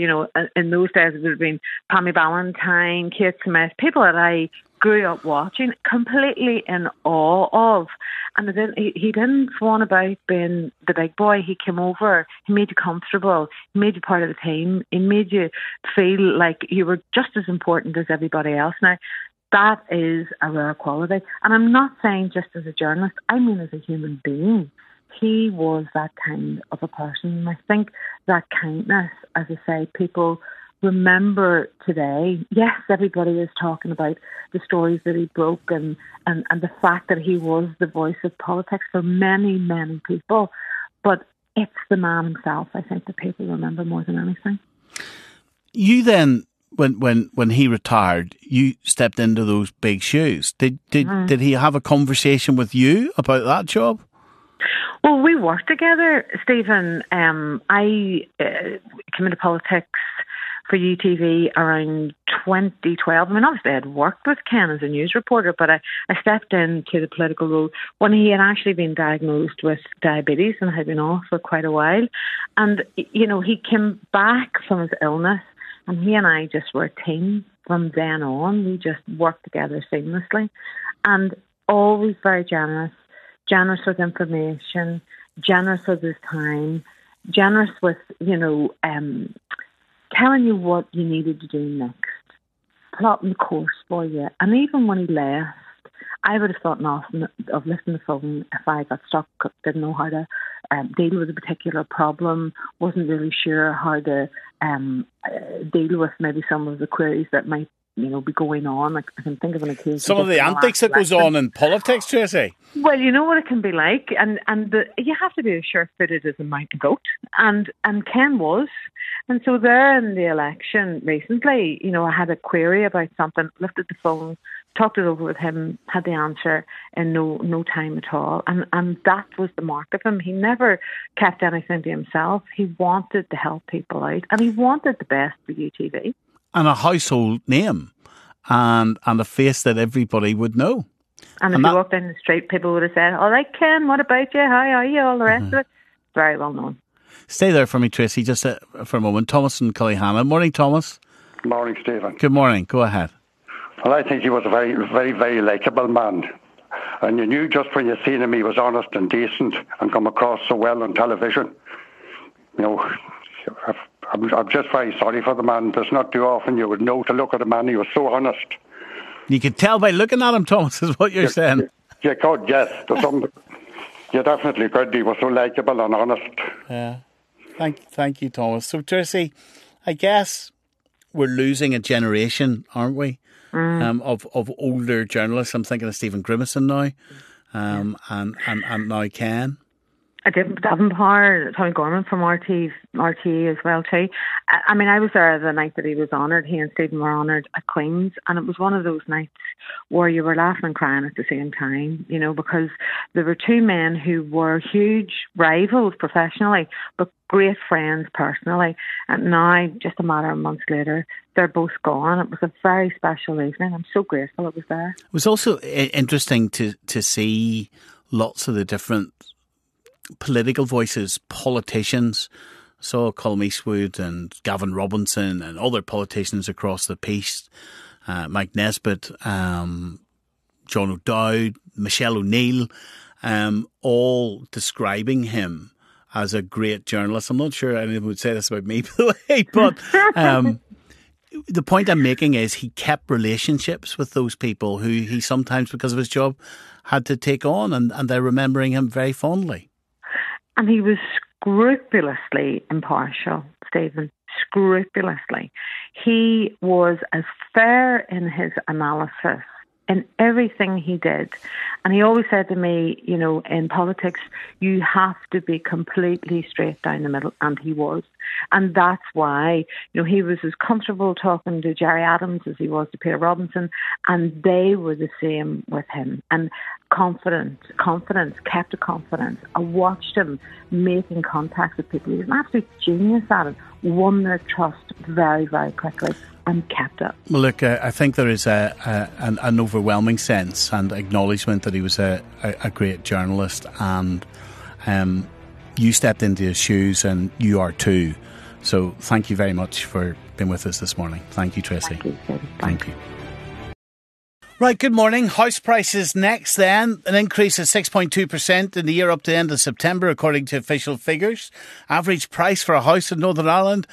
in those days it would have been Pammy Ballantyne, Kate Smith, people that I grew up watching, completely in awe of. And he didn't swan about being the big boy. He came over, he made you comfortable, he made you part of the team, he made you feel like you were just as important as everybody else. Now, that is a rare quality. And I'm not saying just as a journalist, I mean as a human being. He was that kind of a person. And I think that kindness, as I say, people remember today. Yes, everybody is talking about the stories that he broke and the fact that he was the voice of politics for many, many people. But it's the man himself, I think, that people remember more than anything. You then, when he retired, you stepped into those big shoes. Did he have a conversation with you about that job? Well, we worked together, Stephen. I came into politics for UTV around 2012. I mean, obviously I'd worked with Ken as a news reporter, but I stepped into the political role when he had actually been diagnosed with diabetes and had been off for quite a while. And, he came back from his illness and he and I just were a team from then on. We just worked together seamlessly and always very generous with information, generous with his time, generous with, telling you what you needed to do next. plotting the course for you. And even when he left, I would have thought nothing of lifting the phone if I got stuck, didn't know how to deal with a particular problem, wasn't really sure how to deal with maybe some of the queries that might, be going on. Like, I can think of an occasion. Some of the antics that goes on in politics, Tracy. Well, you know what it can be like, and you have to be as sure-footed as a mountain goat, and Ken was. And so there in the election recently, I had a query about something, lifted the phone, talked it over with him, had the answer in no time at all. And that was the mark of him. He never kept anything to himself. He wanted to help people out, and he wanted the best for UTV. And a household name, and a face that everybody would know. And if you walked down the street, people would have said, all right, Ken, what about you? How are you? All the rest of it. Very well known. Stay there for me, Tracy, just for a moment. Thomas and Cullyhanna. Morning, Thomas. Morning, Stephen. Good morning. Go ahead. Well, I think he was a very, very, very likeable man. And you knew just when you seen him, he was honest and decent and come across so well on television. I'm just very sorry for the man. There's not too often you would know to look at a man. He was so honest. You could tell by looking at him, Thomas, is what you're saying. You could, yes. You definitely could. He was so likeable and honest. Yeah. Thank you, Thomas. So, Tracy, I guess we're losing a generation, aren't we, of older journalists. I'm thinking of Stephen Grimison now, and now Ken. David Davenport, Tommy Gorman from RTE as well too. I mean, I was there the night that he was honoured. He and Stephen were honoured at Queen's, and it was one of those nights where you were laughing and crying at the same time, because there were two men who were huge rivals professionally, but great friends personally. And now, just a matter of months later, they're both gone. It was a very special evening. I'm so grateful it was there. It was also interesting to see lots of the different political voices, politicians. Saw Colm Eastwood and Gavin Robinson and other politicians across the piece, Mike Nesbitt, John O'Dowd, Michelle O'Neill, all describing him as a great journalist. I'm not sure anyone would say this about me, by the way, but the point I'm making is he kept relationships with those people who he sometimes, because of his job, had to take on, and they're remembering him very fondly. And he was scrupulously impartial, Stephen, scrupulously. He was as fair in his analysis in everything he did. And he always said to me, in politics, you have to be completely straight down the middle. And he was. And that's why, he was as comfortable talking to Gerry Adams as he was to Peter Robinson. And they were the same with him. And confidence, kept a confidence. I watched him making contact with people. He was an absolute genius at it. Won their trust very, very quickly. And kept it. Well, look, I think there is an overwhelming sense and acknowledgement that he was a great journalist, and you stepped into his shoes, and you are too. So thank you very much for being with us this morning. Thank you, Tracy. Thank you. Right, good morning. House prices next then. An increase of 6.2% in the year up to the end of September, according to official figures. Average price for a house in Northern Ireland,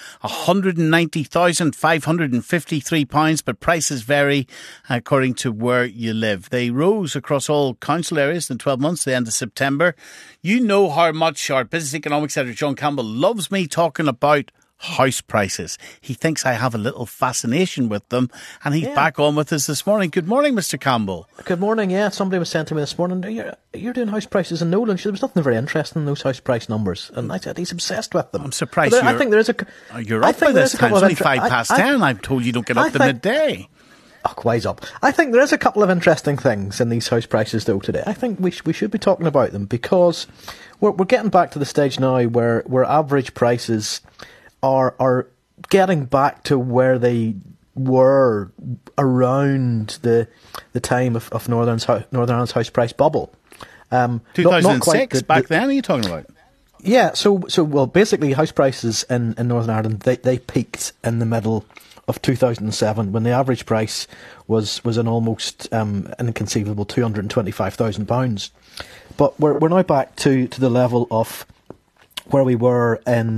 £190,553, but prices vary according to where you live. They rose across all council areas in 12 months to the end of September. You know how much our business economics editor John Campbell loves me talking about house prices. He thinks I have a little fascination with them, and he's back on with us this morning. Good morning, Mr. Campbell. Good morning. Yeah, somebody was saying to me this morning, you're doing house prices in Nolan. There was nothing very interesting in those house price numbers, and I said he's obsessed with them. I'm surprised. I think there is a. You're up by this time. It's only 10. I'm told you don't get up to midday. Oh, wise up. I think there is a couple of interesting things in these house prices, though, today. I think we should be talking about them, because we're getting back to the stage now where average prices are getting back to where they were around the time of Northern Ireland's house price bubble. 2006, back then, are you talking about? Yeah, so well, basically, house prices in Northern Ireland, they peaked in the middle of 2007, when the average price was an almost inconceivable £225,000. But we're now back to the level of where we were in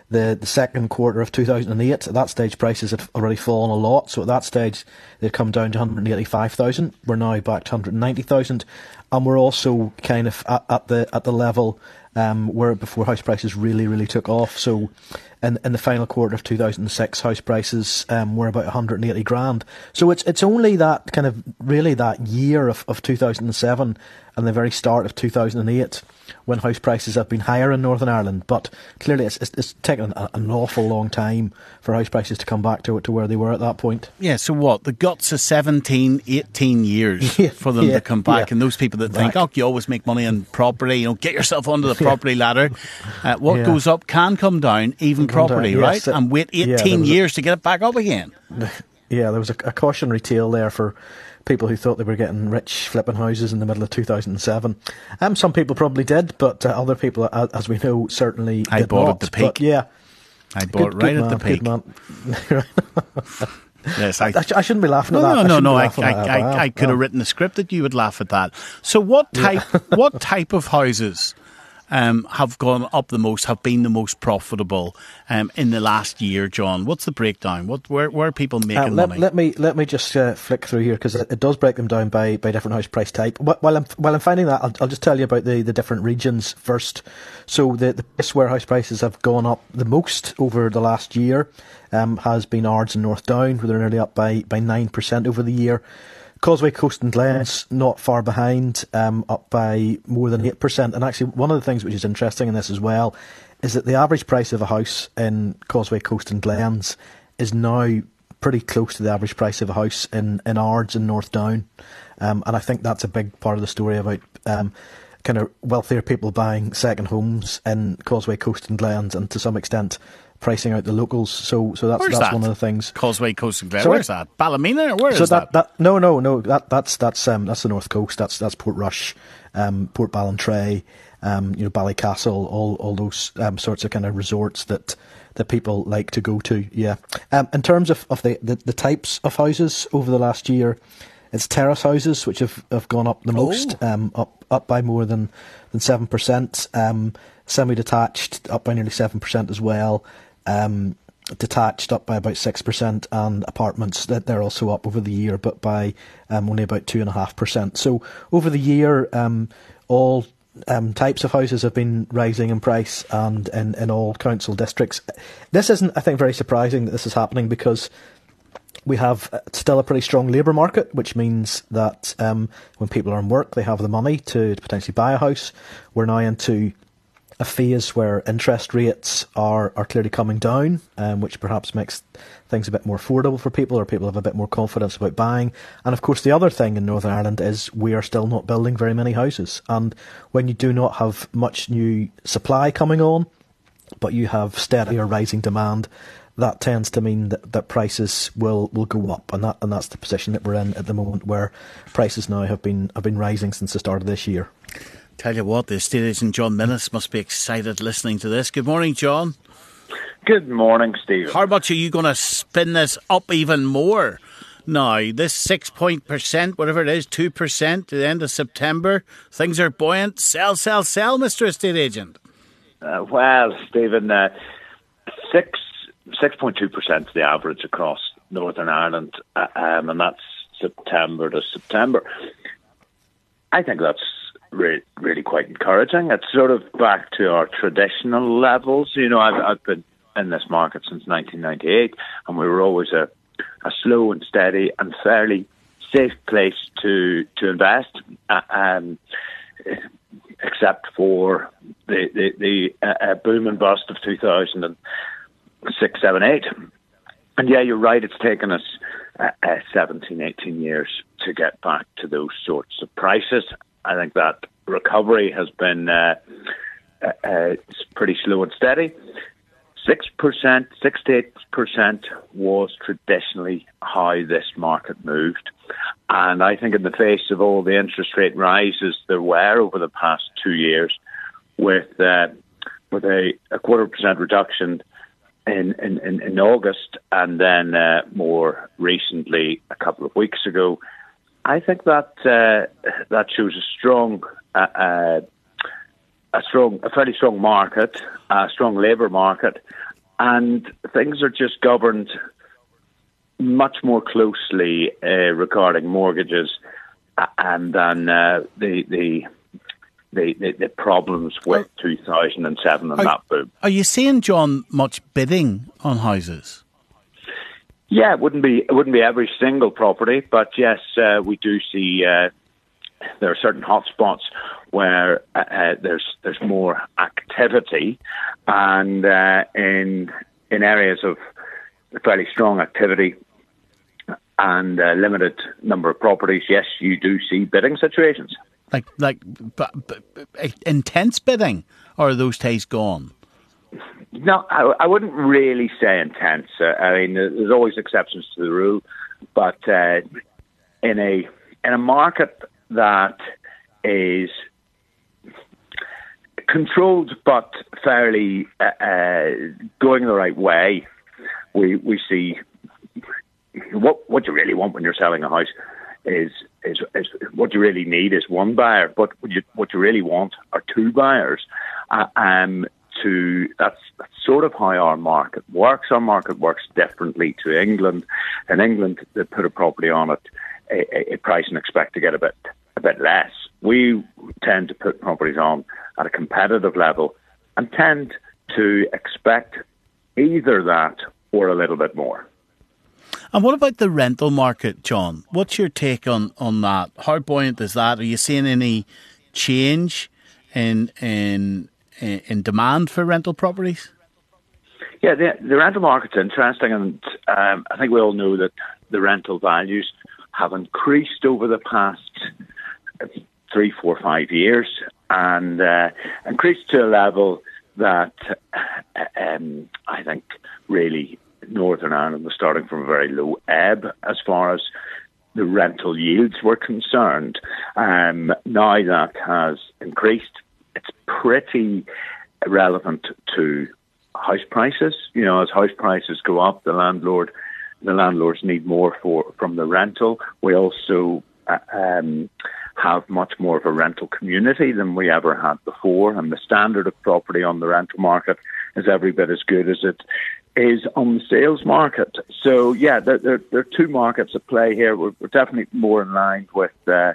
the second quarter of 2008. At that stage, prices had already fallen a lot. So at that stage, they'd come down to 185,000. We're now back to 190,000, and we're also kind of at the level where before house prices really took off. So in the final quarter of 2006, house prices were about 180 grand. So it's only that kind of really that year of 2007 and the very start of 2008 when house prices have been higher in Northern Ireland. But clearly it's taken an awful long time for house prices to come back to where they were at that point. Yeah, so what? The guts of 17, 18 years for them to come back. And those people that think, you always make money on property, get yourself onto the property ladder. What goes up can come down, even property, down, right? And wait 18 years to get it back up again. Yeah, there was a cautionary tale there for people who thought they were getting rich flipping houses in the middle of 2007. Some people probably did, but other people, as we know, certainly did not. I bought at the peak. But, yeah. I bought right at the peak. Yes, I shouldn't be laughing at that. No. I could have written a script that you would laugh at that. So what type of houses have gone up the most, have been the most profitable in the last year, John? What's the breakdown? Where are people making money? Let me just flick through here, because it does break them down by different house price type. While I'm finding that, I'll just tell you about the different regions first. So the place where house prices have gone up the most over the last year has been Ards and North Down, where they're nearly up by 9% over the year. Causeway Coast and Glens, not far behind, up by more than 8%. And actually, one of the things which is interesting in this as well is that the average price of a house in Causeway Coast and Glens is now pretty close to the average price of a house in Ards and North Down. And I think that's a big part of the story about kind of wealthier people buying second homes in Causeway Coast and Glens, and to some extent pricing out the locals. So that's one of the things. Causeway Coast and Glens. Where's that? Ballymena? Or where is that? No. That's the North Coast. That's Portrush, Port Ballantrae, Ballycastle, all those sorts of kind of resorts that people like to go to. Yeah. In terms of the types of houses over the last year, it's terrace houses which have gone up the most, up by more than 7%. Semi-detached up by nearly 7% as well. Detached up by about 6%, and apartments they're also up over the year, but by only about 2.5%. So over the year, all types of houses have been rising in price, and in all council districts. This isn't, I think, very surprising that this is happening, because we have still a pretty strong labour market, which means that when people are in work, they have the money to potentially buy a house. We're now into a phase where interest rates are clearly coming down, which perhaps makes things a bit more affordable for people, or people have a bit more confidence about buying. And of course, the other thing in Northern Ireland is we are still not building very many houses. And when you do not have much new supply coming on, but you have steady or rising demand, that tends to mean that prices will go up, and that's the position that we're in at the moment, where prices now have been rising since the start of this year. Tell you what, the estate agent John Minnis must be excited listening to this. Good morning, John. Good morning, Stephen. How much are you going to spin this up even more? Now, this 6%, whatever it is, 2% at the end of September, things are buoyant. Sell, Mr. Estate Agent. Well, Stephen, 6.2% is the average across Northern Ireland, and that's September to September. I think that's really quite encouraging. It's sort of back to our traditional levels. I've been in this market since 1998, and we were always a slow and steady and fairly safe place to invest, except for the boom and bust of 2006, 7, 8. And yeah, you're right, it's taken us 17, 18 years to get back to those sorts of prices. I think that recovery has been it's pretty slow and steady. 6%, 6 to 8% was traditionally how this market moved. And I think in the face of all the interest rate rises there were over the past 2 years, with a 0.25% reduction in August, and then more recently, a couple of weeks ago, I think that shows a fairly strong market, a strong labour market, and things are just governed much more closely regarding mortgages and then the problems with 2007 and that boom. Are you seeing, John, much bidding on houses? Yeah, it wouldn't be every single property, but yes, we do see there are certain hotspots where there's more activity, and in areas of fairly strong activity and limited number of properties, yes, you do see bidding situations. Like intense bidding, or are those days gone? No, I wouldn't really say intense. I mean, there's always exceptions to the rule, but in a market that is controlled but fairly going the right way, we see what you really want when you're selling a house is what you really need is one buyer, but what you really want are two buyers. That's sort of how our market works. Our market works differently to England. In England, they put a property on at a price and expect to get a bit less. We tend to put properties on at a competitive level and tend to expect either that or a little bit more. And what about the rental market, John? What's your take on that? How buoyant is that? Are you seeing any change in demand for rental properties? Yeah, the rental market's interesting, and I think we all know that the rental values have increased over the past 3, 4, 5 years, and increased to a level that I think really Northern Ireland was starting from a very low ebb as far as the rental yields were concerned. Now that has increased. It's pretty relevant to house prices. You know, as house prices go up, the landlords need more from the rental. We also have much more of a rental community than we ever had before, and the standard of property on the rental market is every bit as good as it is on the sales market. So yeah, there are two markets at play here. We're definitely more in line with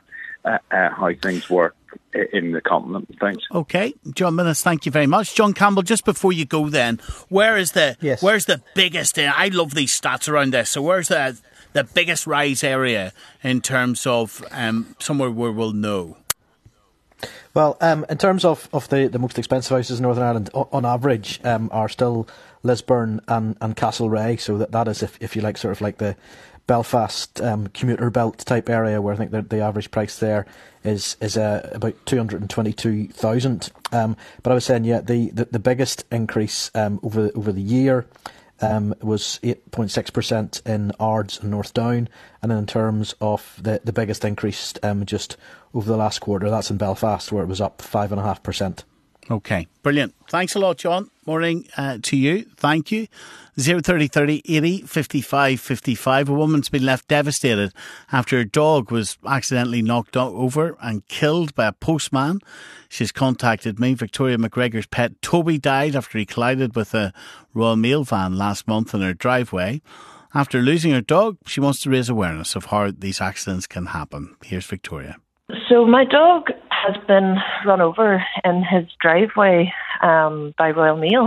how things work in the continent. Thanks. Okay, John Minnis, thank you very much. John Campbell, just before you go then, where's the biggest, I love these stats around this, so where's the biggest rise area in terms of somewhere where we'll know? Well, in terms of the most expensive houses in Northern Ireland, on average, are still Lisburn and Castlereagh. So that is, if you like, sort of like the Belfast commuter belt type area, where I think the average price there is about 222,000. But I was saying, yeah, the biggest increase over the year was 8.6% in Ards and North Down, and then in terms of the biggest increase just over the last quarter, that's in Belfast, where it was up 5.5%. Okay, brilliant. Thanks a lot, John. Morning to you. Thank you. 03030 80 55 55. A woman's been left devastated after her dog was accidentally knocked over and killed by a postman. She's contacted me. Victoria McGregor's pet Toby died after he collided with a Royal Mail van last month in her driveway. After losing her dog, she wants to raise awareness of how these accidents can happen. Here's Victoria. So my dog has been run over in his driveway by Royal Mail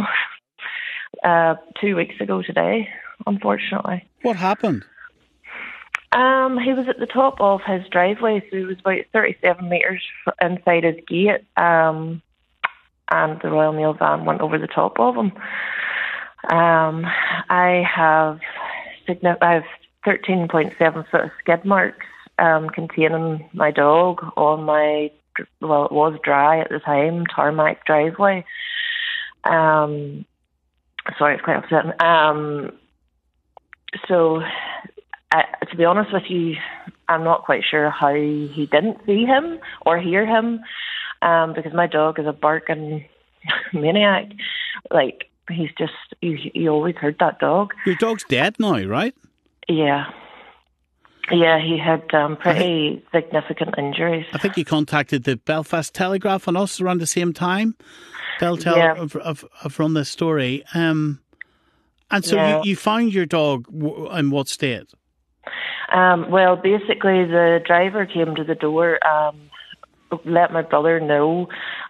2 weeks ago today, unfortunately. What happened? He was at the top of his driveway, so he was about 37 metres inside his gate, and the Royal Mail van went over the top of him. I have 13.7 foot of skid marks containing my dog on my, well, it was dry at the time, tarmac driveway. Sorry, it's quite upsetting. So, to be honest with you, I'm not quite sure how he didn't see him or hear him, because my dog is a barking maniac. Like, he's just, you always heard that dog. Your dog's dead now, right? Yeah. Yeah, he had pretty significant injuries. I think you contacted the Belfast Telegraph on us around the same time. Beltel have run this story. And so you found your dog in what state? Well, basically, the driver came to the door, let my brother know.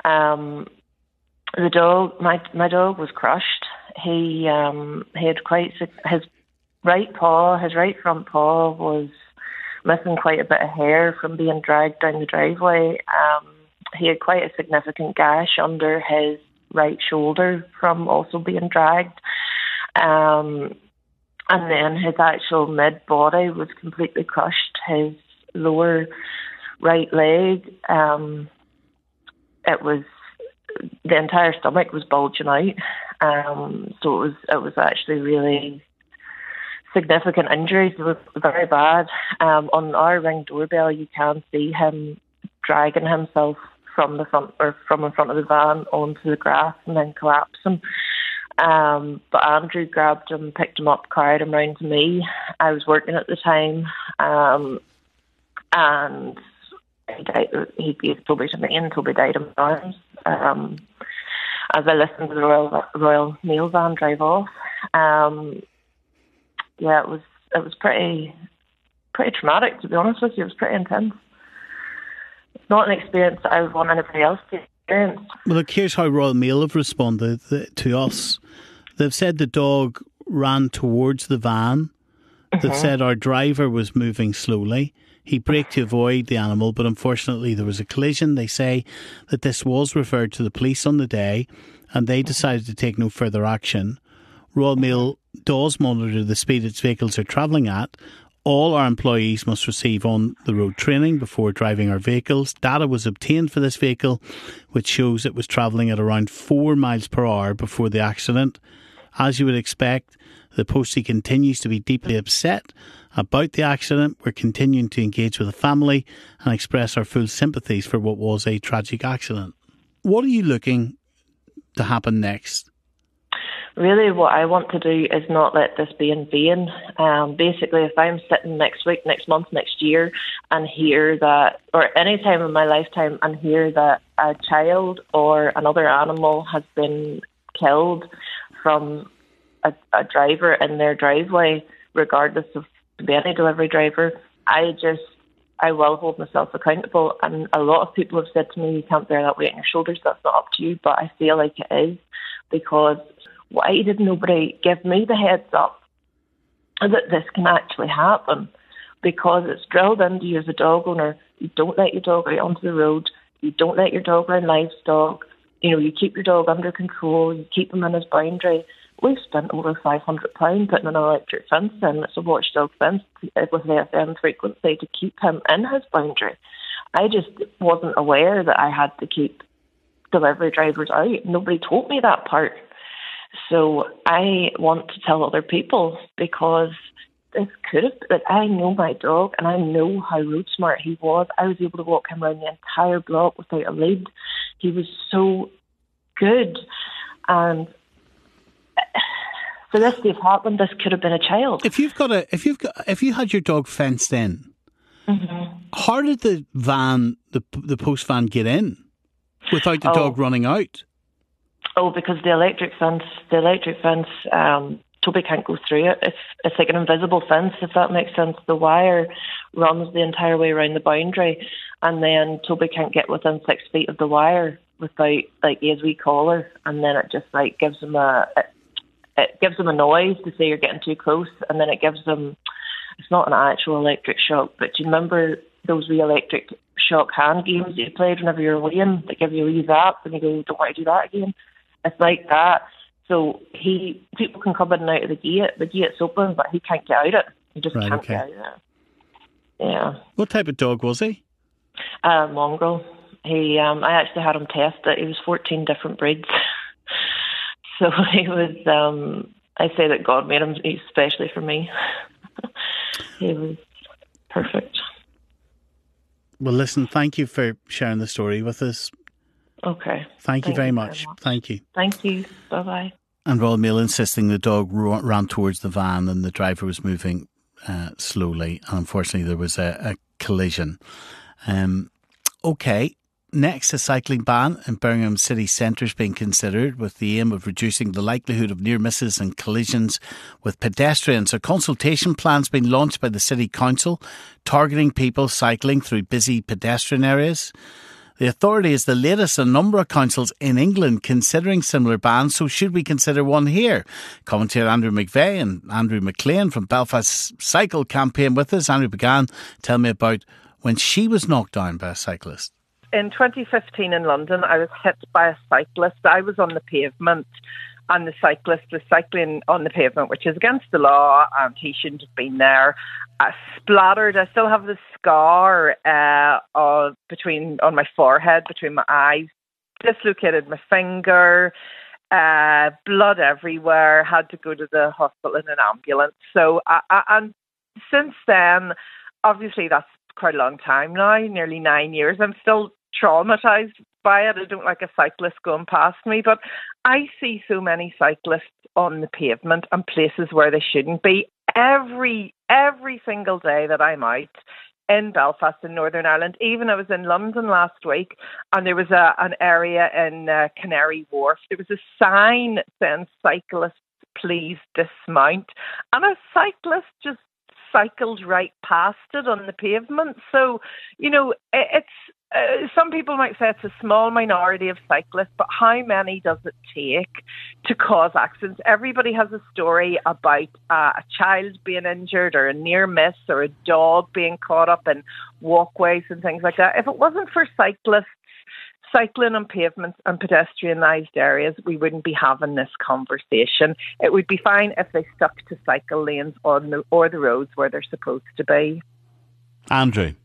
The dog, my dog was crushed. He had his right front paw was missing quite a bit of hair from being dragged down the driveway. He had quite a significant gash under his right shoulder from also being dragged. And then his actual mid-body was completely crushed. His lower right leg, the entire stomach was bulging out. So it was actually really significant injuries. They were very bad. On our Ring doorbell, you can see him dragging himself from in front of the van onto the grass and then collapsing. But Andrew grabbed him, picked him up, carried him round to me. I was working at the time, and he gave Toby to me, and Toby died in my arms. As I listened to the Royal Mail van drive off, it was pretty traumatic, to be honest with you. It was pretty intense. It's not an experience that I would want anybody else to experience. Well, look, here's how Royal Mail have responded to us. They've said the dog ran towards the van. They've said our driver was moving slowly. He braked to avoid the animal, but unfortunately there was a collision. They say that this was referred to the police on the day, and they decided to take no further action. Royal Mail does monitor the speed its vehicles are travelling at. All our employees must receive on-the-road training before driving our vehicles. Data was obtained for this vehicle, which shows it was travelling at around 4 miles per hour before the accident. As you would expect, the postie continues to be deeply upset about the accident. We're continuing to engage with the family and express our full sympathies for what was a tragic accident. What are you looking to happen next? Really, what I want to do is not let this be in vain. Basically, if I'm sitting next week, next month, next year, and hear that, or any time in my lifetime, and hear that a child or another animal has been killed from a driver in their driveway, regardless of any delivery driver, I will hold myself accountable. And a lot of people have said to me, you can't bear that weight on your shoulders, that's not up to you. But I feel like it is, because why did nobody give me the heads up that this can actually happen? Because it's drilled into you as a dog owner. You don't let your dog out onto the road. You don't let your dog around livestock. You keep your dog under control. You keep him in his boundary. We've spent over £500 putting an electric fence in. It's a watchdog fence with FM frequency to keep him in his boundary. I just wasn't aware that I had to keep delivery drivers out. Nobody told me that part. So I want to tell other people, because this could have, I know my dog and I know how road smart he was. I was able to walk him around the entire block without a lead. He was so good. And for this to have happened, this could have been a child. If you had your dog fenced in, how did the van, the post van, get in without the dog running out? Oh, because the electric fence, Toby can't go through it. It's like an invisible fence, if that makes sense. The wire runs the entire way around the boundary, and then Toby can't get within 6 feet of the wire without his wee collar, and then it just gives him a noise to say you're getting too close, and then it gives them, it's not an actual electric shock, but do you remember those wee electric shock hand games that you played whenever you were weighing? They give you a wee zap and you go, don't want to do that again. It's like that. So people can come in and out of the gate. The gate's open, but he can't get out of it. He just can't get out of it. Yeah. What type of dog was he? Mongrel. I actually had him tested. He was 14 different breeds. So he was, I say that God made him especially for me. He was perfect. Well, listen, thank you for sharing the story with us. Okay. Thank you very much. Thank you. Thank you. Bye-bye. And Royal Mail insisting the dog ran towards the van and the driver was moving slowly. And unfortunately, there was a collision. Okay. Next, a cycling ban in Birmingham city centre is being considered with the aim of reducing the likelihood of near misses and collisions with pedestrians. A consultation plan has been launched by the City Council targeting people cycling through busy pedestrian areas. The authority is the latest in a number of councils in England considering similar bans, so should we consider one here? Commentator Andrew McVeigh and Andrew McLean from Belfast Cycle Campaign with us. Andrew began, tell me about when she was knocked down by a cyclist. In 2015 in London, I was hit by a cyclist. I was on the pavement and the cyclist was cycling on the pavement, which is against the law, and he shouldn't have been there. I splattered. I still have the scar on my forehead, between my eyes, dislocated my finger, blood everywhere, had to go to the hospital in an ambulance. So, and since then, obviously that's quite a long time now, nearly 9 years. I'm still traumatised by it. I don't like a cyclist going past me, but I see so many cyclists on the pavement and places where they shouldn't be every single day that I'm out in Belfast in Northern Ireland. Even I was in London last week and there was an area in Canary Wharf. There was a sign saying cyclists please dismount, and a cyclist just cycled right past it on the pavement. So, you know, it's some people might say it's a small minority of cyclists, but how many does it take to cause accidents? Everybody has a story about a child being injured or a near miss or a dog being caught up in walkways and things like that. If it wasn't for cyclists cycling on pavements and pedestrianised areas, we wouldn't be having this conversation. It would be fine if they stuck to cycle lanes or the roads where they're supposed to be. Andrew.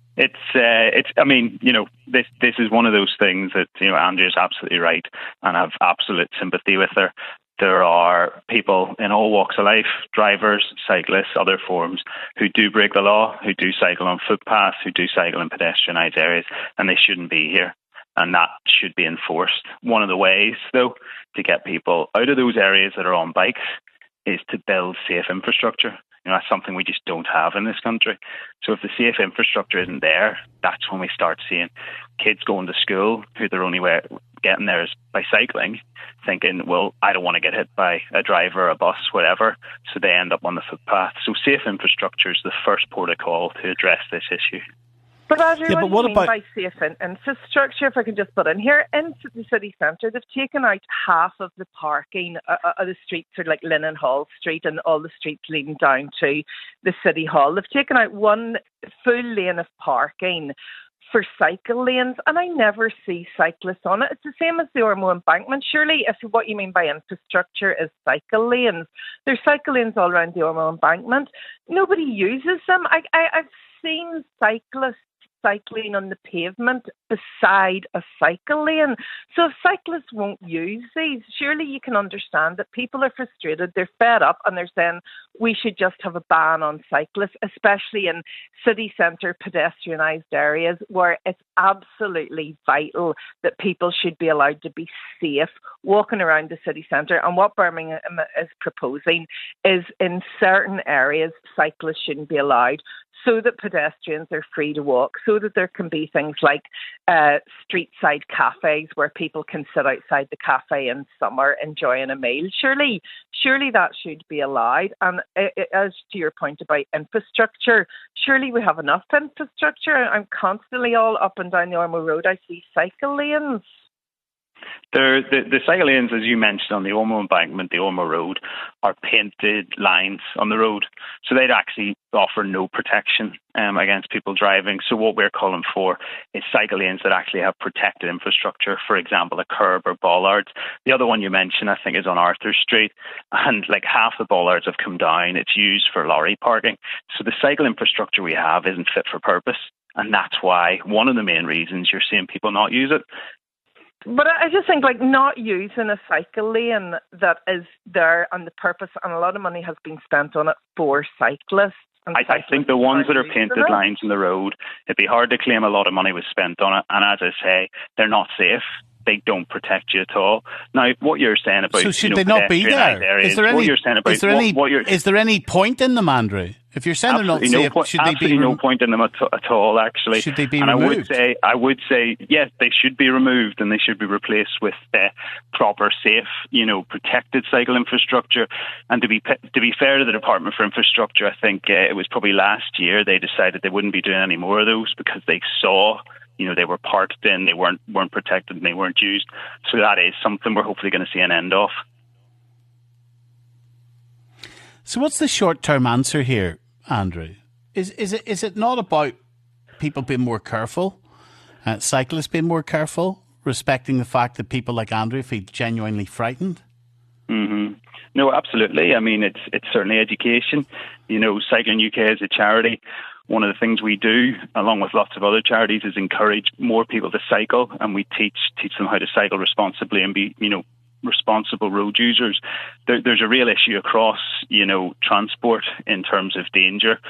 It's. I mean, you know, this is one of those things that, you know, Andrew's absolutely right, and I have absolute sympathy with her. There are people in all walks of life, drivers, cyclists, other forms, who do break the law, who do cycle on footpaths, who do cycle in pedestrianised areas, and they shouldn't be here. And that should be enforced. One of the ways, though, to get people out of those areas that are on bikes is to build safe infrastructure. You know, that's something we just don't have in this country. So if the safe infrastructure isn't there, that's when we start seeing kids going to school who their only way getting there is by cycling, thinking, well, I don't want to get hit by a driver, a bus, whatever. So they end up on the footpath. So safe infrastructure is the first port of call to address this issue. But Andrew, what do you mean by safe infrastructure? If I can just put in here, in the city centre, they've taken out half of the parking of the streets, are like Lennon Hall Street and all the streets leading down to the City Hall. They've taken out one full lane of parking for cycle lanes, and I never see cyclists on it. It's the same as the Ormeau Embankment. Surely, if what you mean by infrastructure is cycle lanes, there's cycle lanes all around the Ormeau Embankment. Nobody uses them. I've seen cyclists cycling on the pavement beside a cycle lane. So if cyclists won't use these, surely you can understand that people are frustrated, they're fed up, and they're saying we should just have a ban on cyclists, especially in city centre pedestrianised areas where it's absolutely vital that people should be allowed to be safe walking around the city centre. And what Birmingham is proposing is in certain areas cyclists shouldn't be allowed, so that pedestrians are free to walk, so that there can be things like street side cafes where people can sit outside the cafe in summer enjoying a meal. Surely that should be allowed. And as to your point about infrastructure, surely we have enough infrastructure. I'm constantly all up and down the Ormeau Road. I see cycle lanes. The cycle lanes, as you mentioned, on the Ormeau Embankment, the Ormeau Road, are painted lines on the road. So they'd actually offer no protection against people driving. So what we're calling for is cycle lanes that actually have protected infrastructure, for example, a curb or bollards. The other one you mentioned, I think, is on Arthur Street, and like half the bollards have come down. It's used for lorry parking. So the cycle infrastructure we have isn't fit for purpose. And that's why one of the main reasons you're seeing people not use it. But I just think, like, not using a cycle lane that is there and the purpose, and a lot of money has been spent on it for cyclists. I think the ones that are painted lines in the road, it'd be hard to claim a lot of money was spent on it. And as I say, they're not safe. they don't protect you at all. Now, what you're saying about so should they not be there? Areas, Is there any point in them, Andrew? If you're saying they're not safe, should they be no point in them at all, actually. Should they be removed? I would say yes, they should be removed, and they should be replaced with proper, safe, protected cycle infrastructure. And to be fair to the Department for Infrastructure, I think it was probably last year they decided they wouldn't be doing any more of those because they saw, they were parked in, they weren't protected, and they weren't used. So that is something we're hopefully going to see an end of. So what's the short-term answer here, Andrew? Is it not about people being more careful, cyclists being more careful, respecting the fact that people like Andrew feel genuinely frightened? Mm-hmm. No, absolutely. I mean, it's certainly education. Cycling UK is a charity. One of the things we do, along with lots of other charities, is encourage more people to cycle, and we teach them how to cycle responsibly and be, responsible road users. There's a real issue across, transport in terms of danger.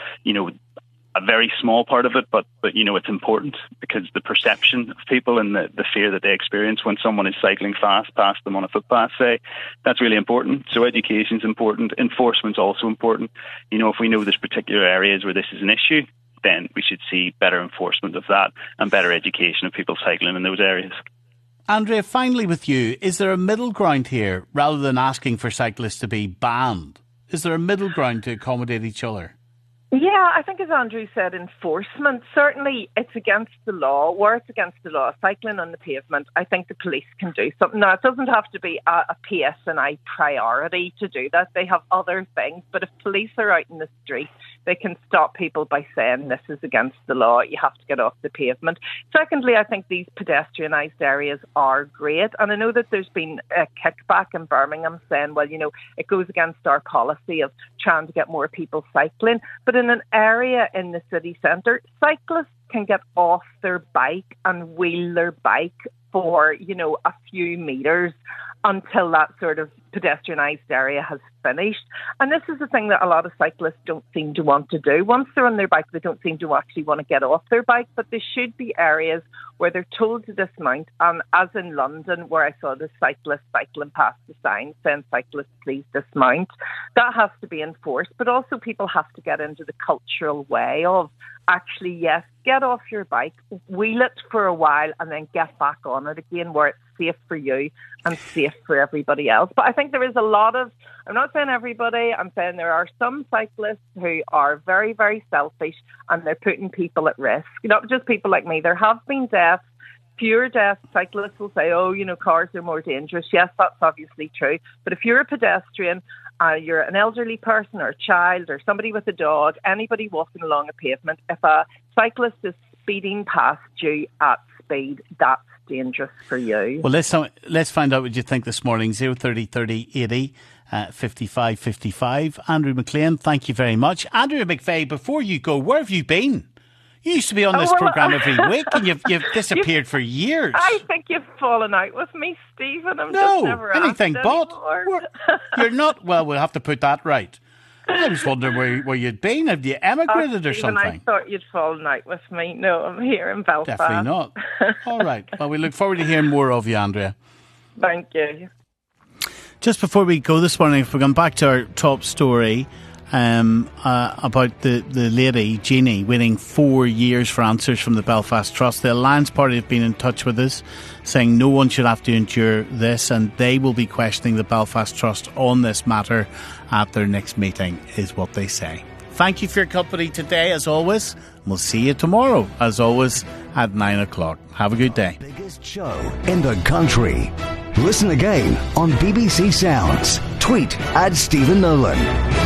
A very small part of it, but it's important because the perception of people and the fear that they experience when someone is cycling fast past them on a footpath, say, that's really important. So education's important. Enforcement's also important. If we know there's particular areas where this is an issue, then we should see better enforcement of that and better education of people cycling in those areas. Andrea, finally with you, is there a middle ground here rather than asking for cyclists to be banned? Is there a middle ground to accommodate each other? Yeah, I think as Andrew said, enforcement, certainly it's against the law. Where it's against the law, cycling on the pavement, I think the police can do something. Now, it doesn't have to be a PSNI priority to do that. They have other things. But if police are out in the street, they can stop people by saying this is against the law, you have to get off the pavement. Secondly, I think these pedestrianised areas are great. And I know that there's been a kickback in Birmingham saying, well, it goes against our policy of trying to get more people cycling. But in an area in the city centre, cyclists can get off their bike and wheel their bike for, a few metres until that sort of pedestrianised area has finished. And this is the thing that a lot of cyclists don't seem to want to do. Once they're on their bike, they don't seem to actually want to get off their bike, but there should be areas where they're told to dismount. And as in London, where I saw the cyclist cycling past the sign saying, cyclists, please dismount. That has to be enforced, but also people have to get into the cultural way of actually, yes, get off your bike, wheel it for a while, and then get back on it again where it's safe for you and safe for everybody else. But I think there is a lot of, I'm not saying everybody, I'm saying there are some cyclists who are very, very selfish and they're putting people at risk. Not just people like me. There have been deaths, fewer deaths. Cyclists will say, cars are more dangerous. Yes, that's obviously true. But if you're a pedestrian, you're an elderly person or a child or somebody with a dog, anybody walking along a pavement, if a cyclist is speeding past you at speed, that's dangerous for you. Well, let's find out what you think this morning. 030 30 80 55 55. Andrew McLean, thank you very much. Andrea McVeigh, before you go, where have you been? You used to be on this programme every week and you've disappeared for years. I think you've fallen out with me, Stephen. I'm no, just never anything but. You're not. Well, we'll have to put that right. I was wondering where you'd been. Have you emigrated or something? I thought you'd fallen out with me. No, I'm here in Belfast. Definitely not. All right. Well, we look forward to hearing more of you, Andrea. Thank you. Just before we go this morning, if we come back to our top story about the lady, Jeannie, waiting 4 years for answers from the Belfast Trust. The Alliance Party have been in touch with us, saying no one should have to endure this, and they will be questioning the Belfast Trust on this matter at their next meeting, is what they say. Thank you for your company today, as always. We'll see you tomorrow, as always, at 9 o'clock. Have a good day. Biggest show in the country. Listen again on BBC Sounds. Tweet @Stephen Nolan.